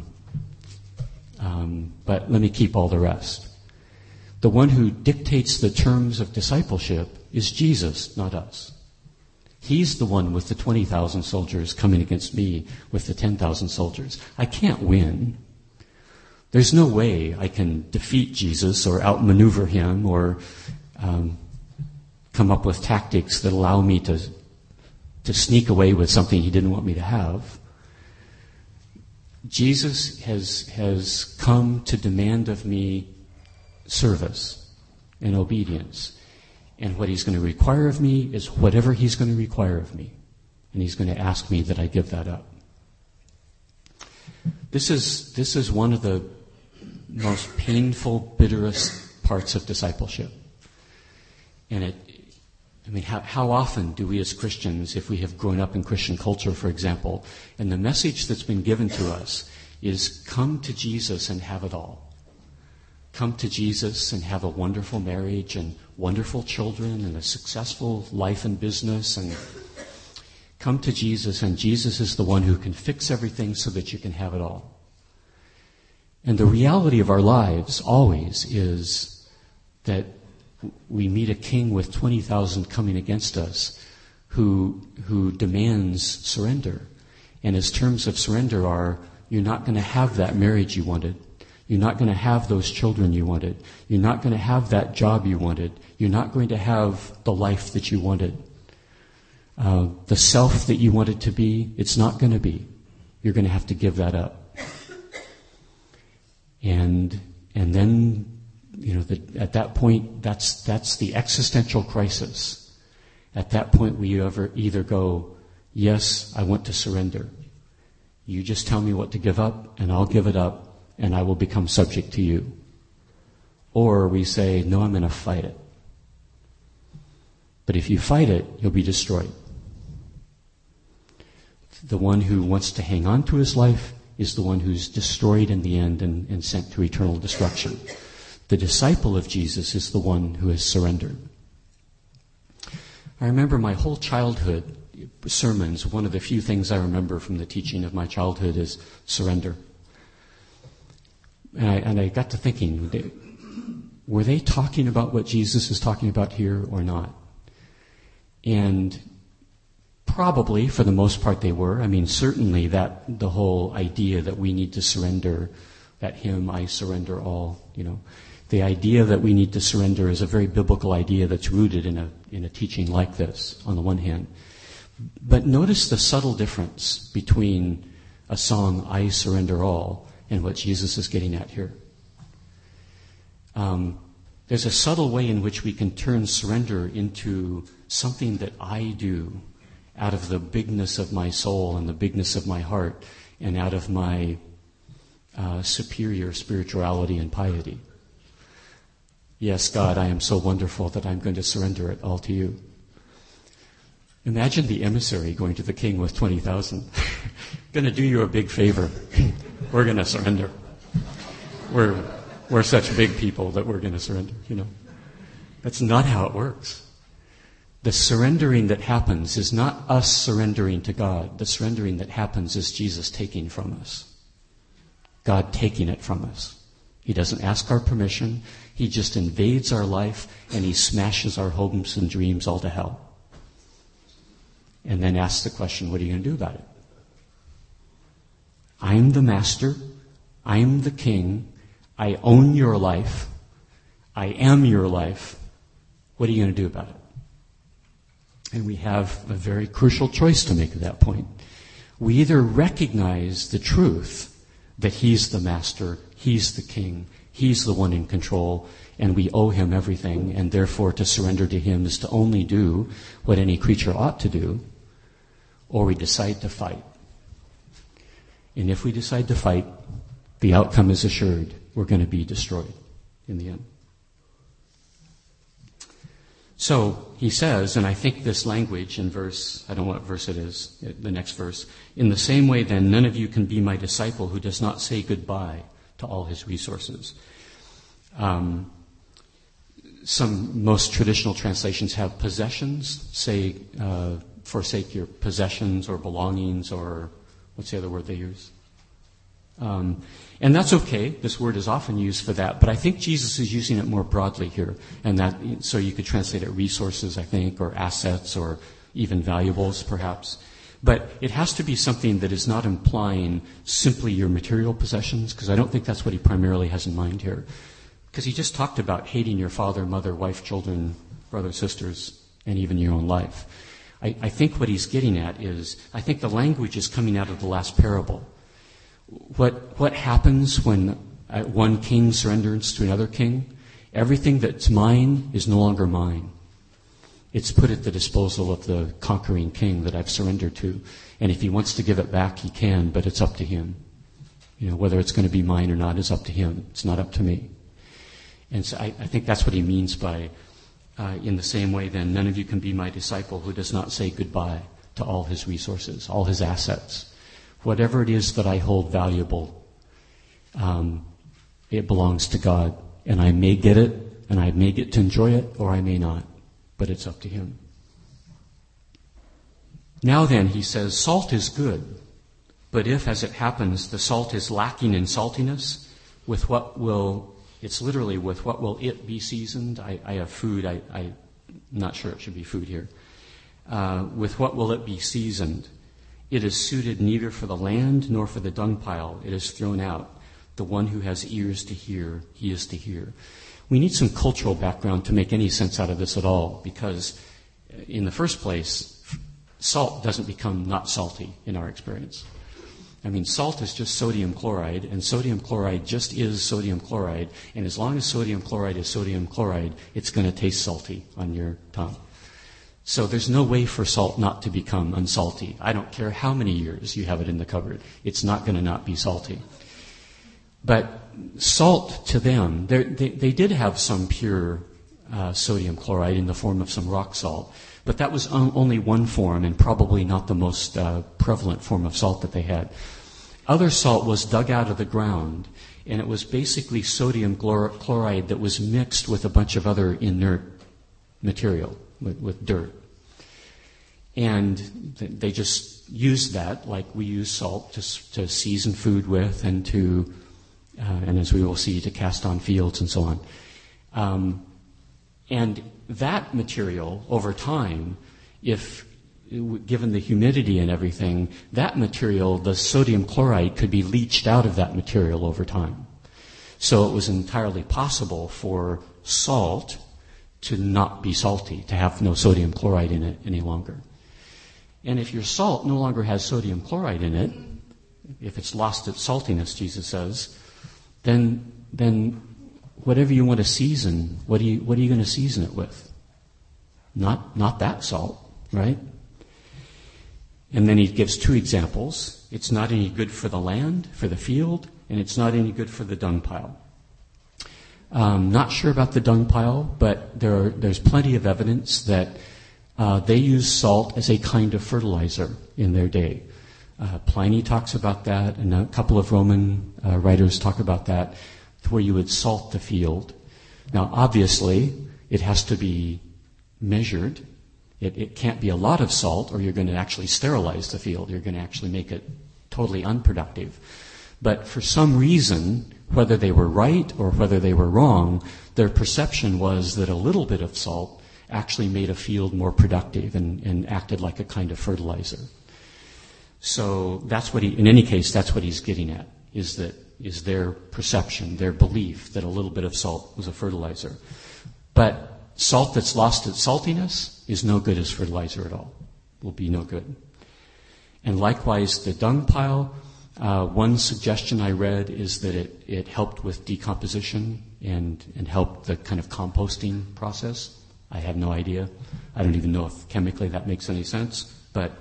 let me keep all the rest. The one who dictates the terms of discipleship is Jesus, not us. He's the one with the 20,000 soldiers coming against me with the 10,000 soldiers. I can't win. There's no way I can defeat Jesus or outmaneuver him or come up with tactics that allow me to sneak away with something he didn't want me to have. Jesus has come to demand of me service and obedience. And what he's going to require of me is whatever he's going to require of me. And he's going to ask me that I give that up. This is one of the most painful, bitterest parts of discipleship. And how often do we as Christians, if we have grown up in Christian culture, for example, and the message that's been given to us is come to Jesus and have it all. Come to Jesus and have a wonderful marriage and wonderful children and a successful life and business, and come to Jesus, and Jesus is the one who can fix everything so that you can have it all. And the reality of our lives always is that we meet a king with 20,000 coming against us who demands surrender. And his terms of surrender are, you're not going to have that marriage you wanted. You're not going to have those children you wanted. You're not going to have that job you wanted. You're not going to have the life that you wanted. The self that you wanted to be, it's not going to be. You're going to have to give that up. And then, at that point, that's the existential crisis. At that point, we either go, yes, I want to surrender. You just tell me what to give up, and I'll give it up, and I will become subject to you. Or we say, no, I'm going to fight it. But if you fight it, you'll be destroyed. The one who wants to hang on to his life is the one who's destroyed in the end and sent to eternal destruction. The disciple of Jesus is the one who has surrendered. I remember my whole childhood sermons. One of the few things I remember from the teaching of my childhood is surrender. And I got to thinking, were they talking about what Jesus is talking about here or not? And probably, for the most part, they were. I mean, certainly that the whole idea that we need to surrender, that hymn, I surrender all, the idea that we need to surrender is a very biblical idea that's rooted in a teaching like this, on the one hand. But notice the subtle difference between a song, I surrender all, and what Jesus is getting at here. There's a subtle way in which we can turn surrender into something that I do out of the bigness of my soul and the bigness of my heart and out of my superior spirituality and piety. Yes, God, I am so wonderful that I'm going to surrender it all to you. Imagine the emissary going to the king with 20,000. Going to do you a big favor. We're going to surrender. We're such big people that we're going to surrender, That's not how it works. The surrendering that happens is not us surrendering to God. The surrendering that happens is Jesus taking from us. God taking it from us. He doesn't ask our permission. He just invades our life and he smashes our hopes and dreams all to hell. And then asks the question, what are you going to do about it? I'm the master. I'm the king. I own your life. I am your life. What are you going to do about it? And we have a very crucial choice to make at that point. We either recognize the truth that he's the master, he's the king, he's the one in control, and we owe him everything, and therefore to surrender to him is to only do what any creature ought to do, or we decide to fight. And if we decide to fight, the outcome is assured. We're going to be destroyed in the end. So he says, and I think this language in verse, I don't know what verse it is, the next verse, in the same way then, none of you can be my disciple who does not say goodbye to all his resources. Some most traditional translations have possessions, say, forsake your possessions or belongings, or what's the other word they use? And that's okay. This word is often used for that, but I think Jesus is using it more broadly here, and that so you could translate it resources, I think, or assets, or even valuables, perhaps. But it has to be something that is not implying simply your material possessions, because I don't think that's what he primarily has in mind here. Because he just talked about hating your father, mother, wife, children, brothers, sisters, and even your own life. I think what he's getting at is, I think the language is coming out of the last parable. What happens when one king surrenders to another king? Everything that's mine is no longer mine. It's put at the disposal of the conquering king that I've surrendered to. And if he wants to give it back, he can, but it's up to him. Whether it's going to be mine or not is up to him. It's not up to me. And so I think that's what he means by, in the same way then, none of you can be my disciple who does not say goodbye to all his resources, all his assets. Whatever it is that I hold valuable, it belongs to God. And I may get it, and I may get to enjoy it, or I may not. But it's up to him. Now then, he says, salt is good. But if, as it happens, the salt is lacking in saltiness, with what will It's literally, with what will it be seasoned? I have food. I'm not sure it should be food here. With what will it be seasoned? It is suited neither for the land nor for the dung pile. It is thrown out. The one who has ears to hear, he is to hear. We need some cultural background to make any sense out of this at all, because in the first place, salt doesn't become not salty in our experience. I mean, salt is just sodium chloride, and sodium chloride just is sodium chloride, and as long as sodium chloride is sodium chloride, it's going to taste salty on your tongue. So there's no way for salt not to become unsalty. I don't care how many years you have it in the cupboard. It's not going to not be salty. But salt to them, they did have some pure sodium chloride in the form of some rock salt, but that was only one form and probably not the most prevalent form of salt that they had. Other salt was dug out of the ground, and it was basically sodium chloride that was mixed with a bunch of other inert material, with dirt. And they just used that like we use salt to season food with, and to and as we will see, to cast on fields and so on. And that material, over time, if given the humidity and everything, that material, the sodium chloride, could be leached out of that material over time. So it was entirely possible for salt to not be salty, to have no sodium chloride in it any longer. And if your salt no longer has sodium chloride in it, if it's lost its saltiness, Jesus says, then whatever you want to season, what are you going to season it with? Not that salt, right? And then he gives two examples. It's not any good for the land, for the field, and it's not any good for the dung pile. Not sure about the dung pile, but there's plenty of evidence that they used salt as a kind of fertilizer in their day. Pliny talks about that, and a couple of Roman writers talk about that, where you would salt the field. Now, obviously, it has to be measured. It can't be a lot of salt, or you're going to actually sterilize the field. You're going to actually make it totally unproductive. But for some reason, whether they were right or whether they were wrong, their perception was that a little bit of salt actually made a field more productive and acted like a kind of fertilizer. So that's what in any case, that's what he's getting at, is their perception, their belief that a little bit of salt was a fertilizer. But salt that's lost its saltiness is no good as fertilizer at all. Will be no good. And likewise, the dung pile, one suggestion I read is that it helped with decomposition and helped the kind of composting process. I have no idea. I don't even know if chemically that makes any sense, but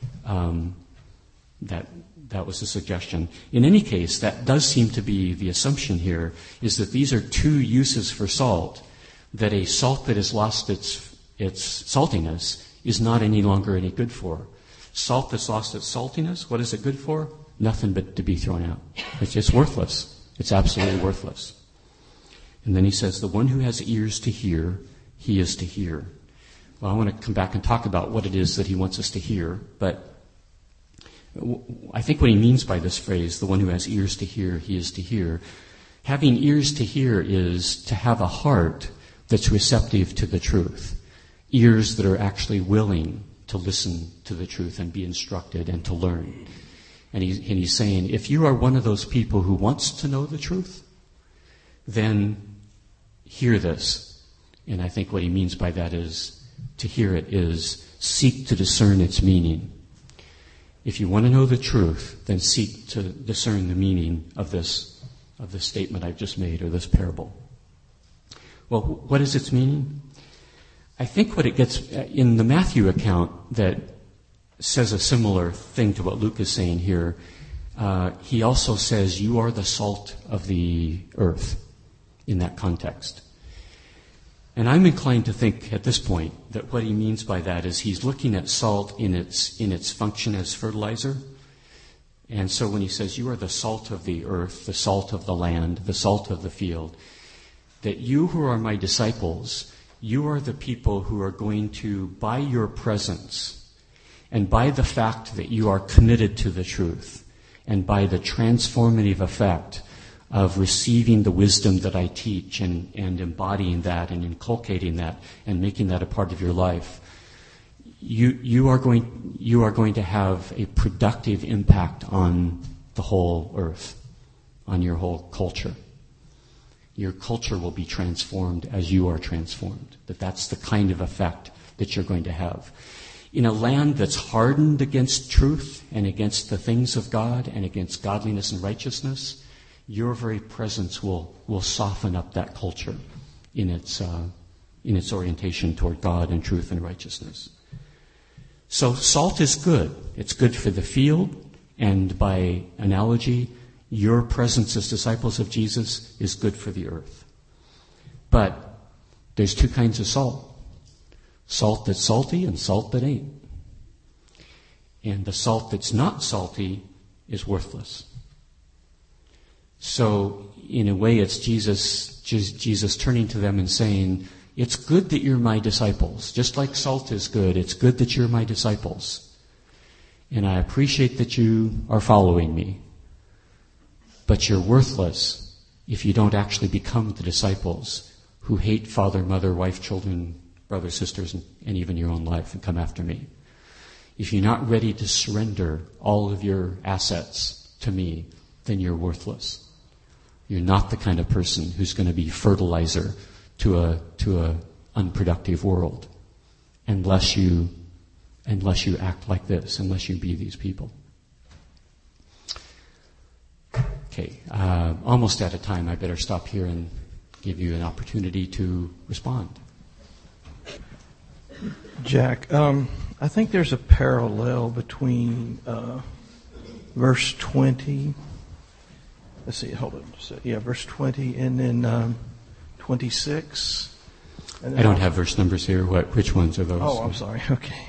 that was the suggestion. In any case, that does seem to be the assumption here, is that these are two uses for salt, that a salt that has lost its saltiness is not any longer any good for. Salt that's lost its saltiness, what is it good for? Nothing but to be thrown out. It's just worthless. It's absolutely worthless. And then he says, the one who has ears to hear, he is to hear. Well, I want to come back and talk about what it is that he wants us to hear, but I think what he means by this phrase, the one who has ears to hear, he is to hear. Having ears to hear is to have a heart that's receptive to the truth. Ears that are actually willing to listen to the truth and be instructed and to learn. And he's saying, if you are one of those people who wants to know the truth, then hear this. And I think what he means by that is, to hear it is seek to discern its meaning. If you want to know the truth, then seek to discern the meaning of this statement I've just made, or this parable. Well, what is its meaning? I think what it gets in the Matthew account that says a similar thing to what Luke is saying here. He also says, you are the salt of the earth in that context. And I'm inclined to think at this point that what he means by that is he's looking at salt in its function as fertilizer. And so when he says, you are the salt of the earth, the salt of the land, the salt of the field, that you who are my disciples, you are the people who are going to, by your presence, and by the fact that you are committed to the truth, and by the transformative effect of receiving the wisdom that I teach and embodying that and inculcating that and making that a part of your life, you are going to have a productive impact on the whole earth, on your whole culture. Your culture will be transformed as you are transformed. That's the kind of effect that you're going to have. In a land that's hardened against truth and against the things of God and against godliness and righteousness, your very presence will soften up that culture in its orientation toward God and truth and righteousness. So salt is good. It's good for the field, and by analogy, your presence as disciples of Jesus is good for the earth. But there's two kinds of salt. Salt that's salty and salt that ain't. And the salt that's not salty is worthless. So, in a way, it's Jesus turning to them and saying, it's good that you're my disciples. Just like salt is good, it's good that you're my disciples. And I appreciate that you are following me. But you're worthless if you don't actually become the disciples who hate father, mother, wife, children, brothers, sisters, and even your own life and come after me. If you're not ready to surrender all of your assets to me, then you're worthless. You're not the kind of person who's going to be fertilizer to a unproductive world unless you act like this, unless you be these people. Okay, almost out of time. I better stop here and give you an opportunity to respond. Jack, I think there's a parallel between verse 20. Let's see, hold on. Yeah, verse 20 and then 26. And then I don't have verse numbers here. Which ones are those? Oh, I'm sorry. Okay.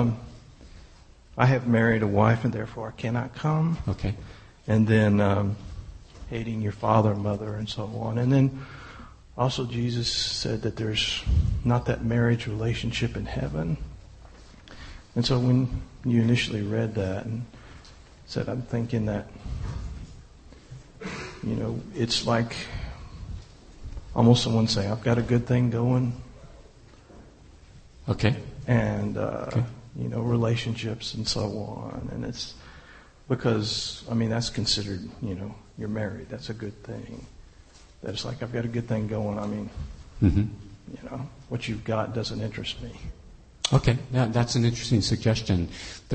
I have married a wife and therefore I cannot come. Okay. And then hating your father and mother and so on. And then also Jesus said that there's not that marriage relationship in heaven. And so when you initially read that and said, I'm thinking that, it's like almost someone saying, I've got a good thing going. Okay. And, relationships and so on. And it's because, that's considered, you're married. That's a good thing. That it's like, I've got a good thing going. What you've got doesn't interest me. Okay, that's an interesting suggestion.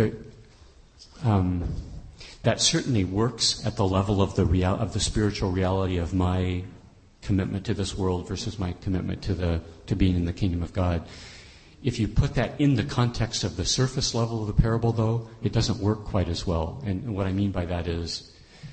That certainly works at the level of the spiritual reality of my commitment to this world versus my commitment to being in the kingdom of God. If you put that in the context of the surface level of the parable, though, it doesn't work quite as well. And what I mean by that is,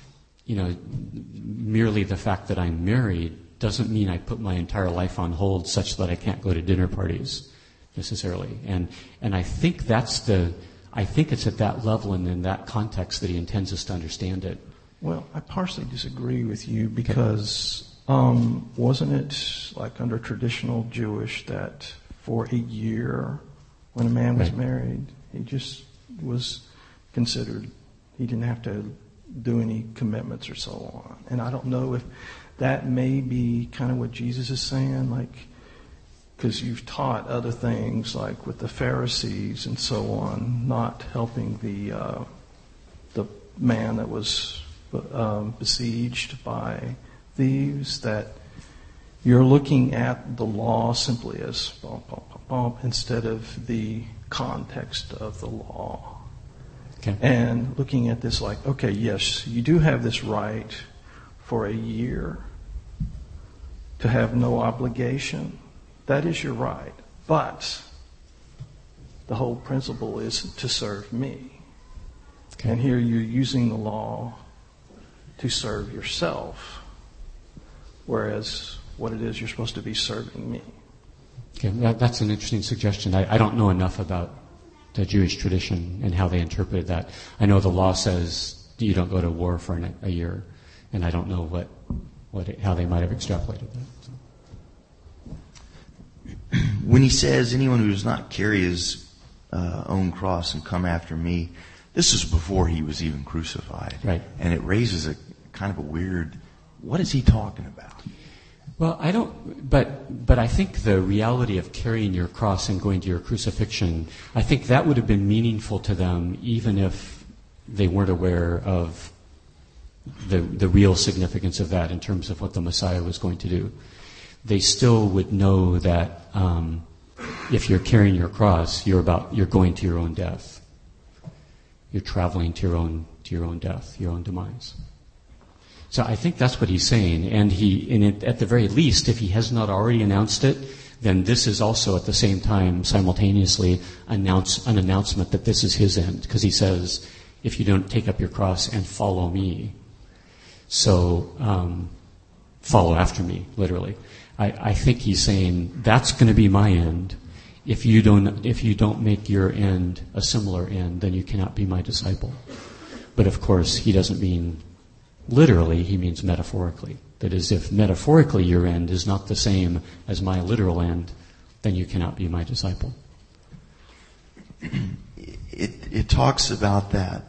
merely the fact that I'm married doesn't mean I put my entire life on hold such that I can't go to dinner parties necessarily. And I think it's at that level and in that context that he intends us to understand it. Well, I partially disagree with you because wasn't it like under traditional Jewish that for a year when a man was married, he just was considered, he didn't have to do any commitments or so on. And I don't know if that may be kind of what Jesus is saying, like, because you've taught other things like with the Pharisees and so on, not helping the man that was besieged by thieves, that you're looking at the law simply as instead of the context of the law. Okay. And looking at this like, okay, yes, you do have this right for a year to have no obligation. That is your right. But the whole principle is to serve me. Okay. And here you're using the law to serve yourself, whereas what it is, you're supposed to be serving me. Okay, that's an interesting suggestion. I don't know enough about the Jewish tradition and how they interpreted that. I know the law says you don't go to war for a year, and I don't know how they might have extrapolated that. When he says, anyone who does not carry his own cross and come after me, this is before he was even crucified. Right. And it raises a kind of a weird what is he talking about? Well, I don't, but I think the reality of carrying your cross and going to your crucifixion, I think that would have been meaningful to them even if they weren't aware of the real significance of that in terms of what the Messiah was going to do. They still would know that if you're carrying your cross, you're going to your own death. You're traveling to your own death, your own demise. So I think that's what he's saying, and at the very least, if he has not already announced it, then this is also at the same time simultaneously an announcement that this is his end, because he says, if you don't take up your cross and follow me, so follow after me, literally. I think he's saying that's going to be my end. If you don't make your end a similar end, then you cannot be my disciple. But of course, he doesn't mean literally, he means metaphorically. That is, if metaphorically your end is not the same as my literal end, then you cannot be my disciple. It talks about that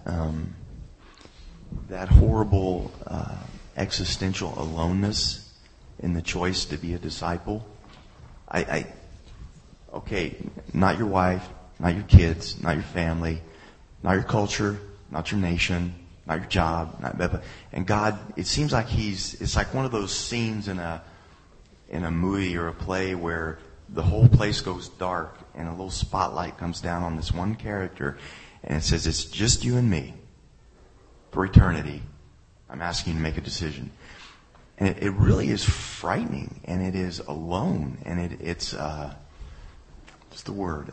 horrible existential aloneness in the choice to be a disciple. Okay, not your wife, not your kids, not your family, not your culture, not your nation, not your job, and God, it seems like it's like one of those scenes in a movie or a play where the whole place goes dark and a little spotlight comes down on this one character and it says, it's just you and me for eternity. I'm asking you to make a decision. And it really is frightening, and it is alone, and it's what's the word?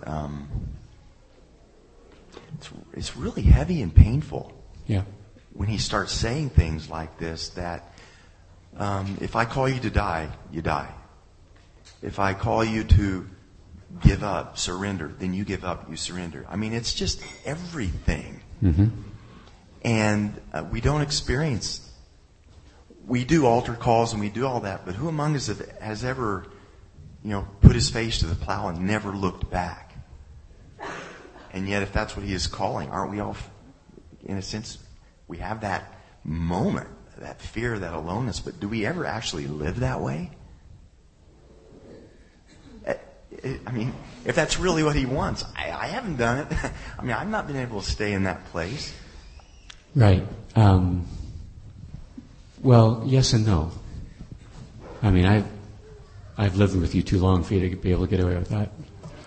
It's really heavy and painful. Yeah. When he starts saying things like this, that if I call you to die, you die. If I call you to give up, surrender, then you give up, you surrender. I mean, it's just everything. Mm-hmm. And we don't experience. We do altar calls and we do all that, but who among us has ever, put his face to the plow and never looked back? And yet, if that's what he is calling, aren't we all, in a sense, we have that moment, that fear, that aloneness, but do we ever actually live that way? I mean, if that's really what he wants, I haven't done it. I mean, I've not been able to stay in that place. Right. Well, yes and no. I mean, I've lived with you too long for you to be able to get away with that.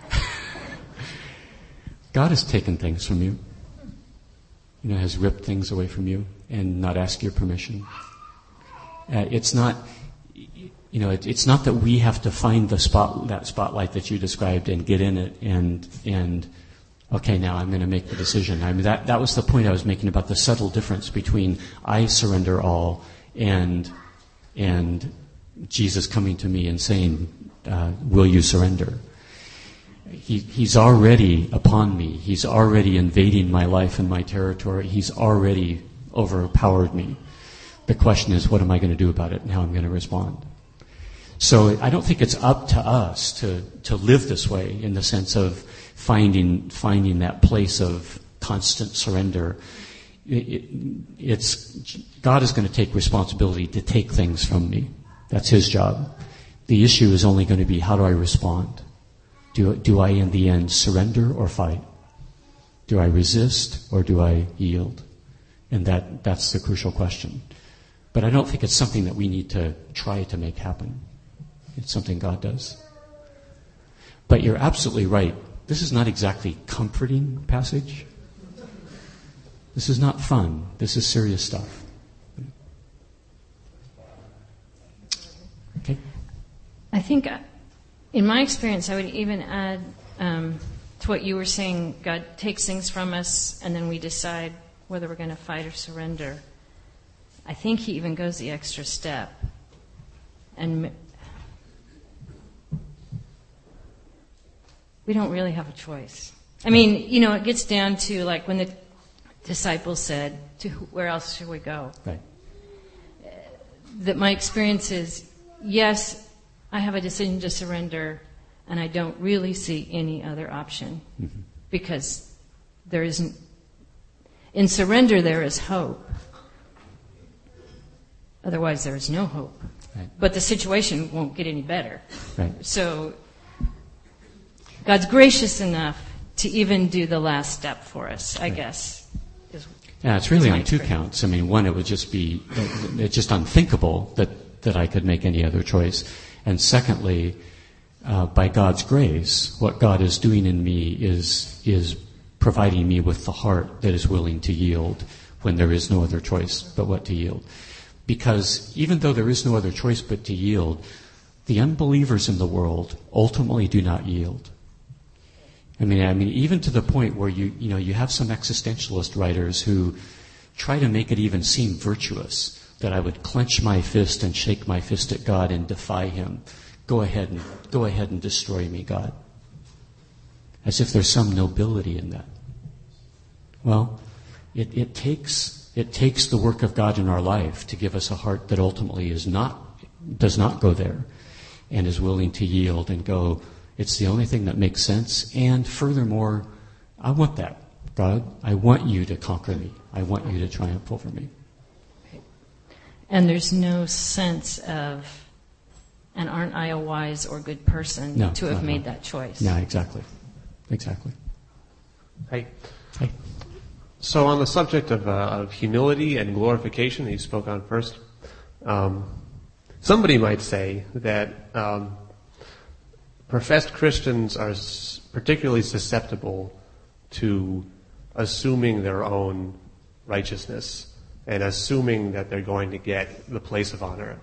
God has taken things from you. Has ripped things away from you and not asked your permission. It's not, it's not that we have to find that spotlight that you described and get in it and okay, now I'm going to make the decision. I mean, that was the point I was making about the subtle difference between I surrender all and Jesus coming to me and saying, will you surrender? He's already upon me. He's already invading my life and my territory. He's already overpowered me. The question is, what am I going to do about it and how I'm going to respond? So I don't think it's up to us to live this way in the sense of finding that place of constant surrender. God is going to take responsibility to take things from me. That's his job. The issue is only going to be, how do I respond? Do I in the end surrender or fight? Do I resist or do I yield? And that's the crucial question. But I don't think it's something that we need to try to make happen. It's something God does. But you're absolutely right. This is not exactly comforting passage. This is not fun. This is serious stuff. Okay. I think, in my experience, I would even add to what you were saying, God takes things from us and then we decide whether we're going to fight or surrender. I think he even goes the extra step. And we don't really have a choice. I mean, it gets down to like when the disciples said, where else should we go? Right. That my experience is, yes, I have a decision to surrender, and I don't really see any other option. Mm-hmm. Because there isn't, in surrender there is hope. Otherwise, there is no hope. Right. But the situation won't get any better. Right. So God's gracious enough to even do the last step for us, I guess. Yeah, it's really my on two experience. counts. I mean, one, it would just be, it's just unthinkable that I could make any other choice. And secondly, by God's grace, what God is doing in me is providing me with the heart that is willing to yield when there is no other choice but what to yield. Because even though there is no other choice but to yield, the unbelievers in the world ultimately do not yield. I mean, even to the point where you have some existentialist writers who try to make it even seem virtuous that I would clench my fist and shake my fist at God and defy Him. Go ahead and destroy me, God. As if there's some nobility in that. Well, it takes the work of God in our life to give us a heart that ultimately does not go there, and is willing to yield and go, it's the only thing that makes sense, and furthermore, I want that. God, I want you to conquer me. I want you to triumph over me. And there's no sense of, and aren't I a wise or good person to have made that choice? Yeah, exactly. Hey. Hey. So on the subject of humility and glorification that you spoke on first, somebody might say that professed Christians are particularly susceptible to assuming their own righteousness and assuming that they're going to get the place of honor.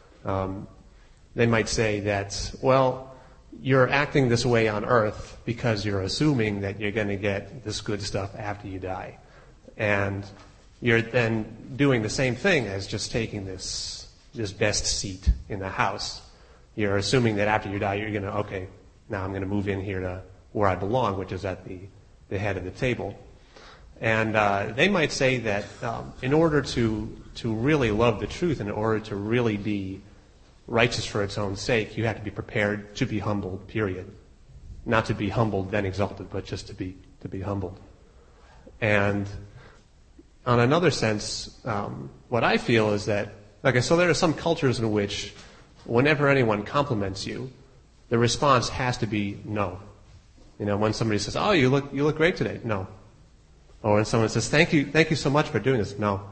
They might say that, well, you're acting this way on earth because you're assuming that you're going to get this good stuff after you die. And you're then doing the same thing as just taking this best seat in the house. You're assuming that after you die, you're going to, now I'm going to move in here to where I belong, which is at the head of the table. And they might say that in order to really love the truth, in order to really be righteous for its own sake, you have to be prepared to be humbled, period. Not to be humbled, then exalted, but just to be humbled. And on another sense, what I feel is that, so there are some cultures in which whenever anyone compliments you, the response has to be no. When somebody says, "Oh, you look great today," no. Or when someone says, "Thank you so much for doing this," no.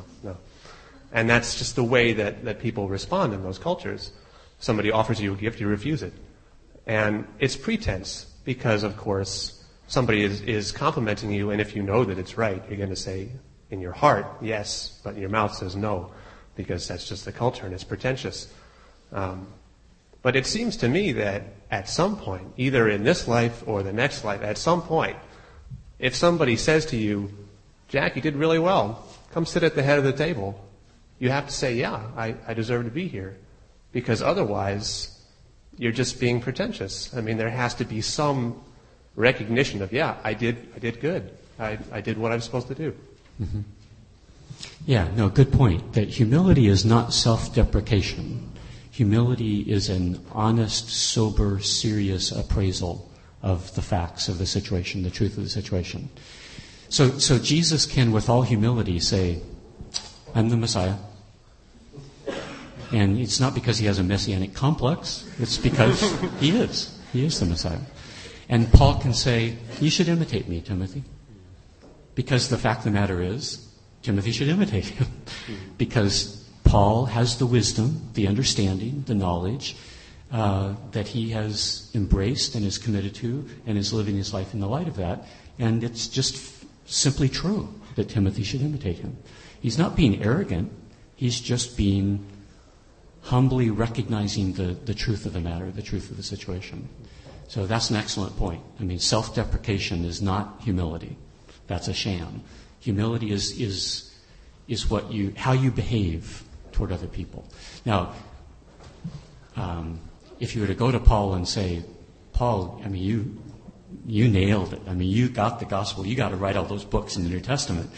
And that's just the way that people respond in those cultures. Somebody offers you a gift, you refuse it. And it's pretense because, of course, somebody is complimenting you, and if you know that it's right, you're going to say in your heart, yes, but your mouth says no, because that's just the culture and it's pretentious. But it seems to me that at some point, either in this life or the next life, at some point, if somebody says to you, "Jack, you did really well. Come sit at the head of the table," you have to say, "Yeah, I deserve to be here." Because otherwise, you're just being pretentious. There has to be some recognition of, yeah, I did good. I did what I'm supposed to do. Mm-hmm. Yeah, no, good point. That humility is not self-deprecation. Humility is an honest, sober, serious appraisal of the facts of the situation, the truth of the situation. So Jesus can, with all humility, say, "I'm the Messiah." And it's not because he has a messianic complex. It's because he is. He is the Messiah. And Paul can say, "You should imitate me, Timothy." Because the fact of the matter is, Timothy should imitate him. Because Paul has the wisdom, the understanding, the knowledge that he has embraced and is committed to and is living his life in the light of that. And it's just simply true that Timothy should imitate him. He's not being arrogant. He's just being humbly recognizing the truth of the matter, the truth of the situation. So that's an excellent point. Self-deprecation is not humility. That's a sham. Humility is how you behave toward other people. Now, if you were to go to Paul and say, "Paul, you nailed it. You got the gospel. You got to write all those books in the New Testament."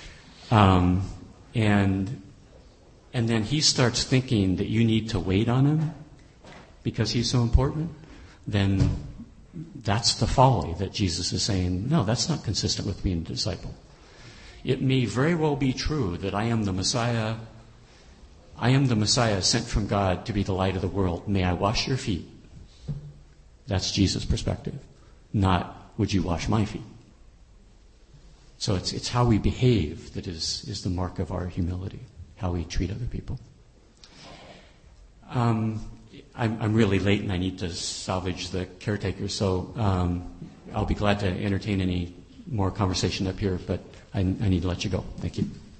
And then he starts thinking that you need to wait on him because he's so important, then that's the folly that Jesus is saying, no, that's not consistent with being a disciple. It may very well be true that I am the Messiah I am the Messiah sent from God to be the light of the world. May I wash your feet? That's Jesus' perspective. Not, would you wash my feet? So it's how we behave that is the mark of our humility, how we treat other people. I'm really late and I need to salvage the caretaker, so I'll be glad to entertain any more conversation up here, but I need to let you go. Thank you.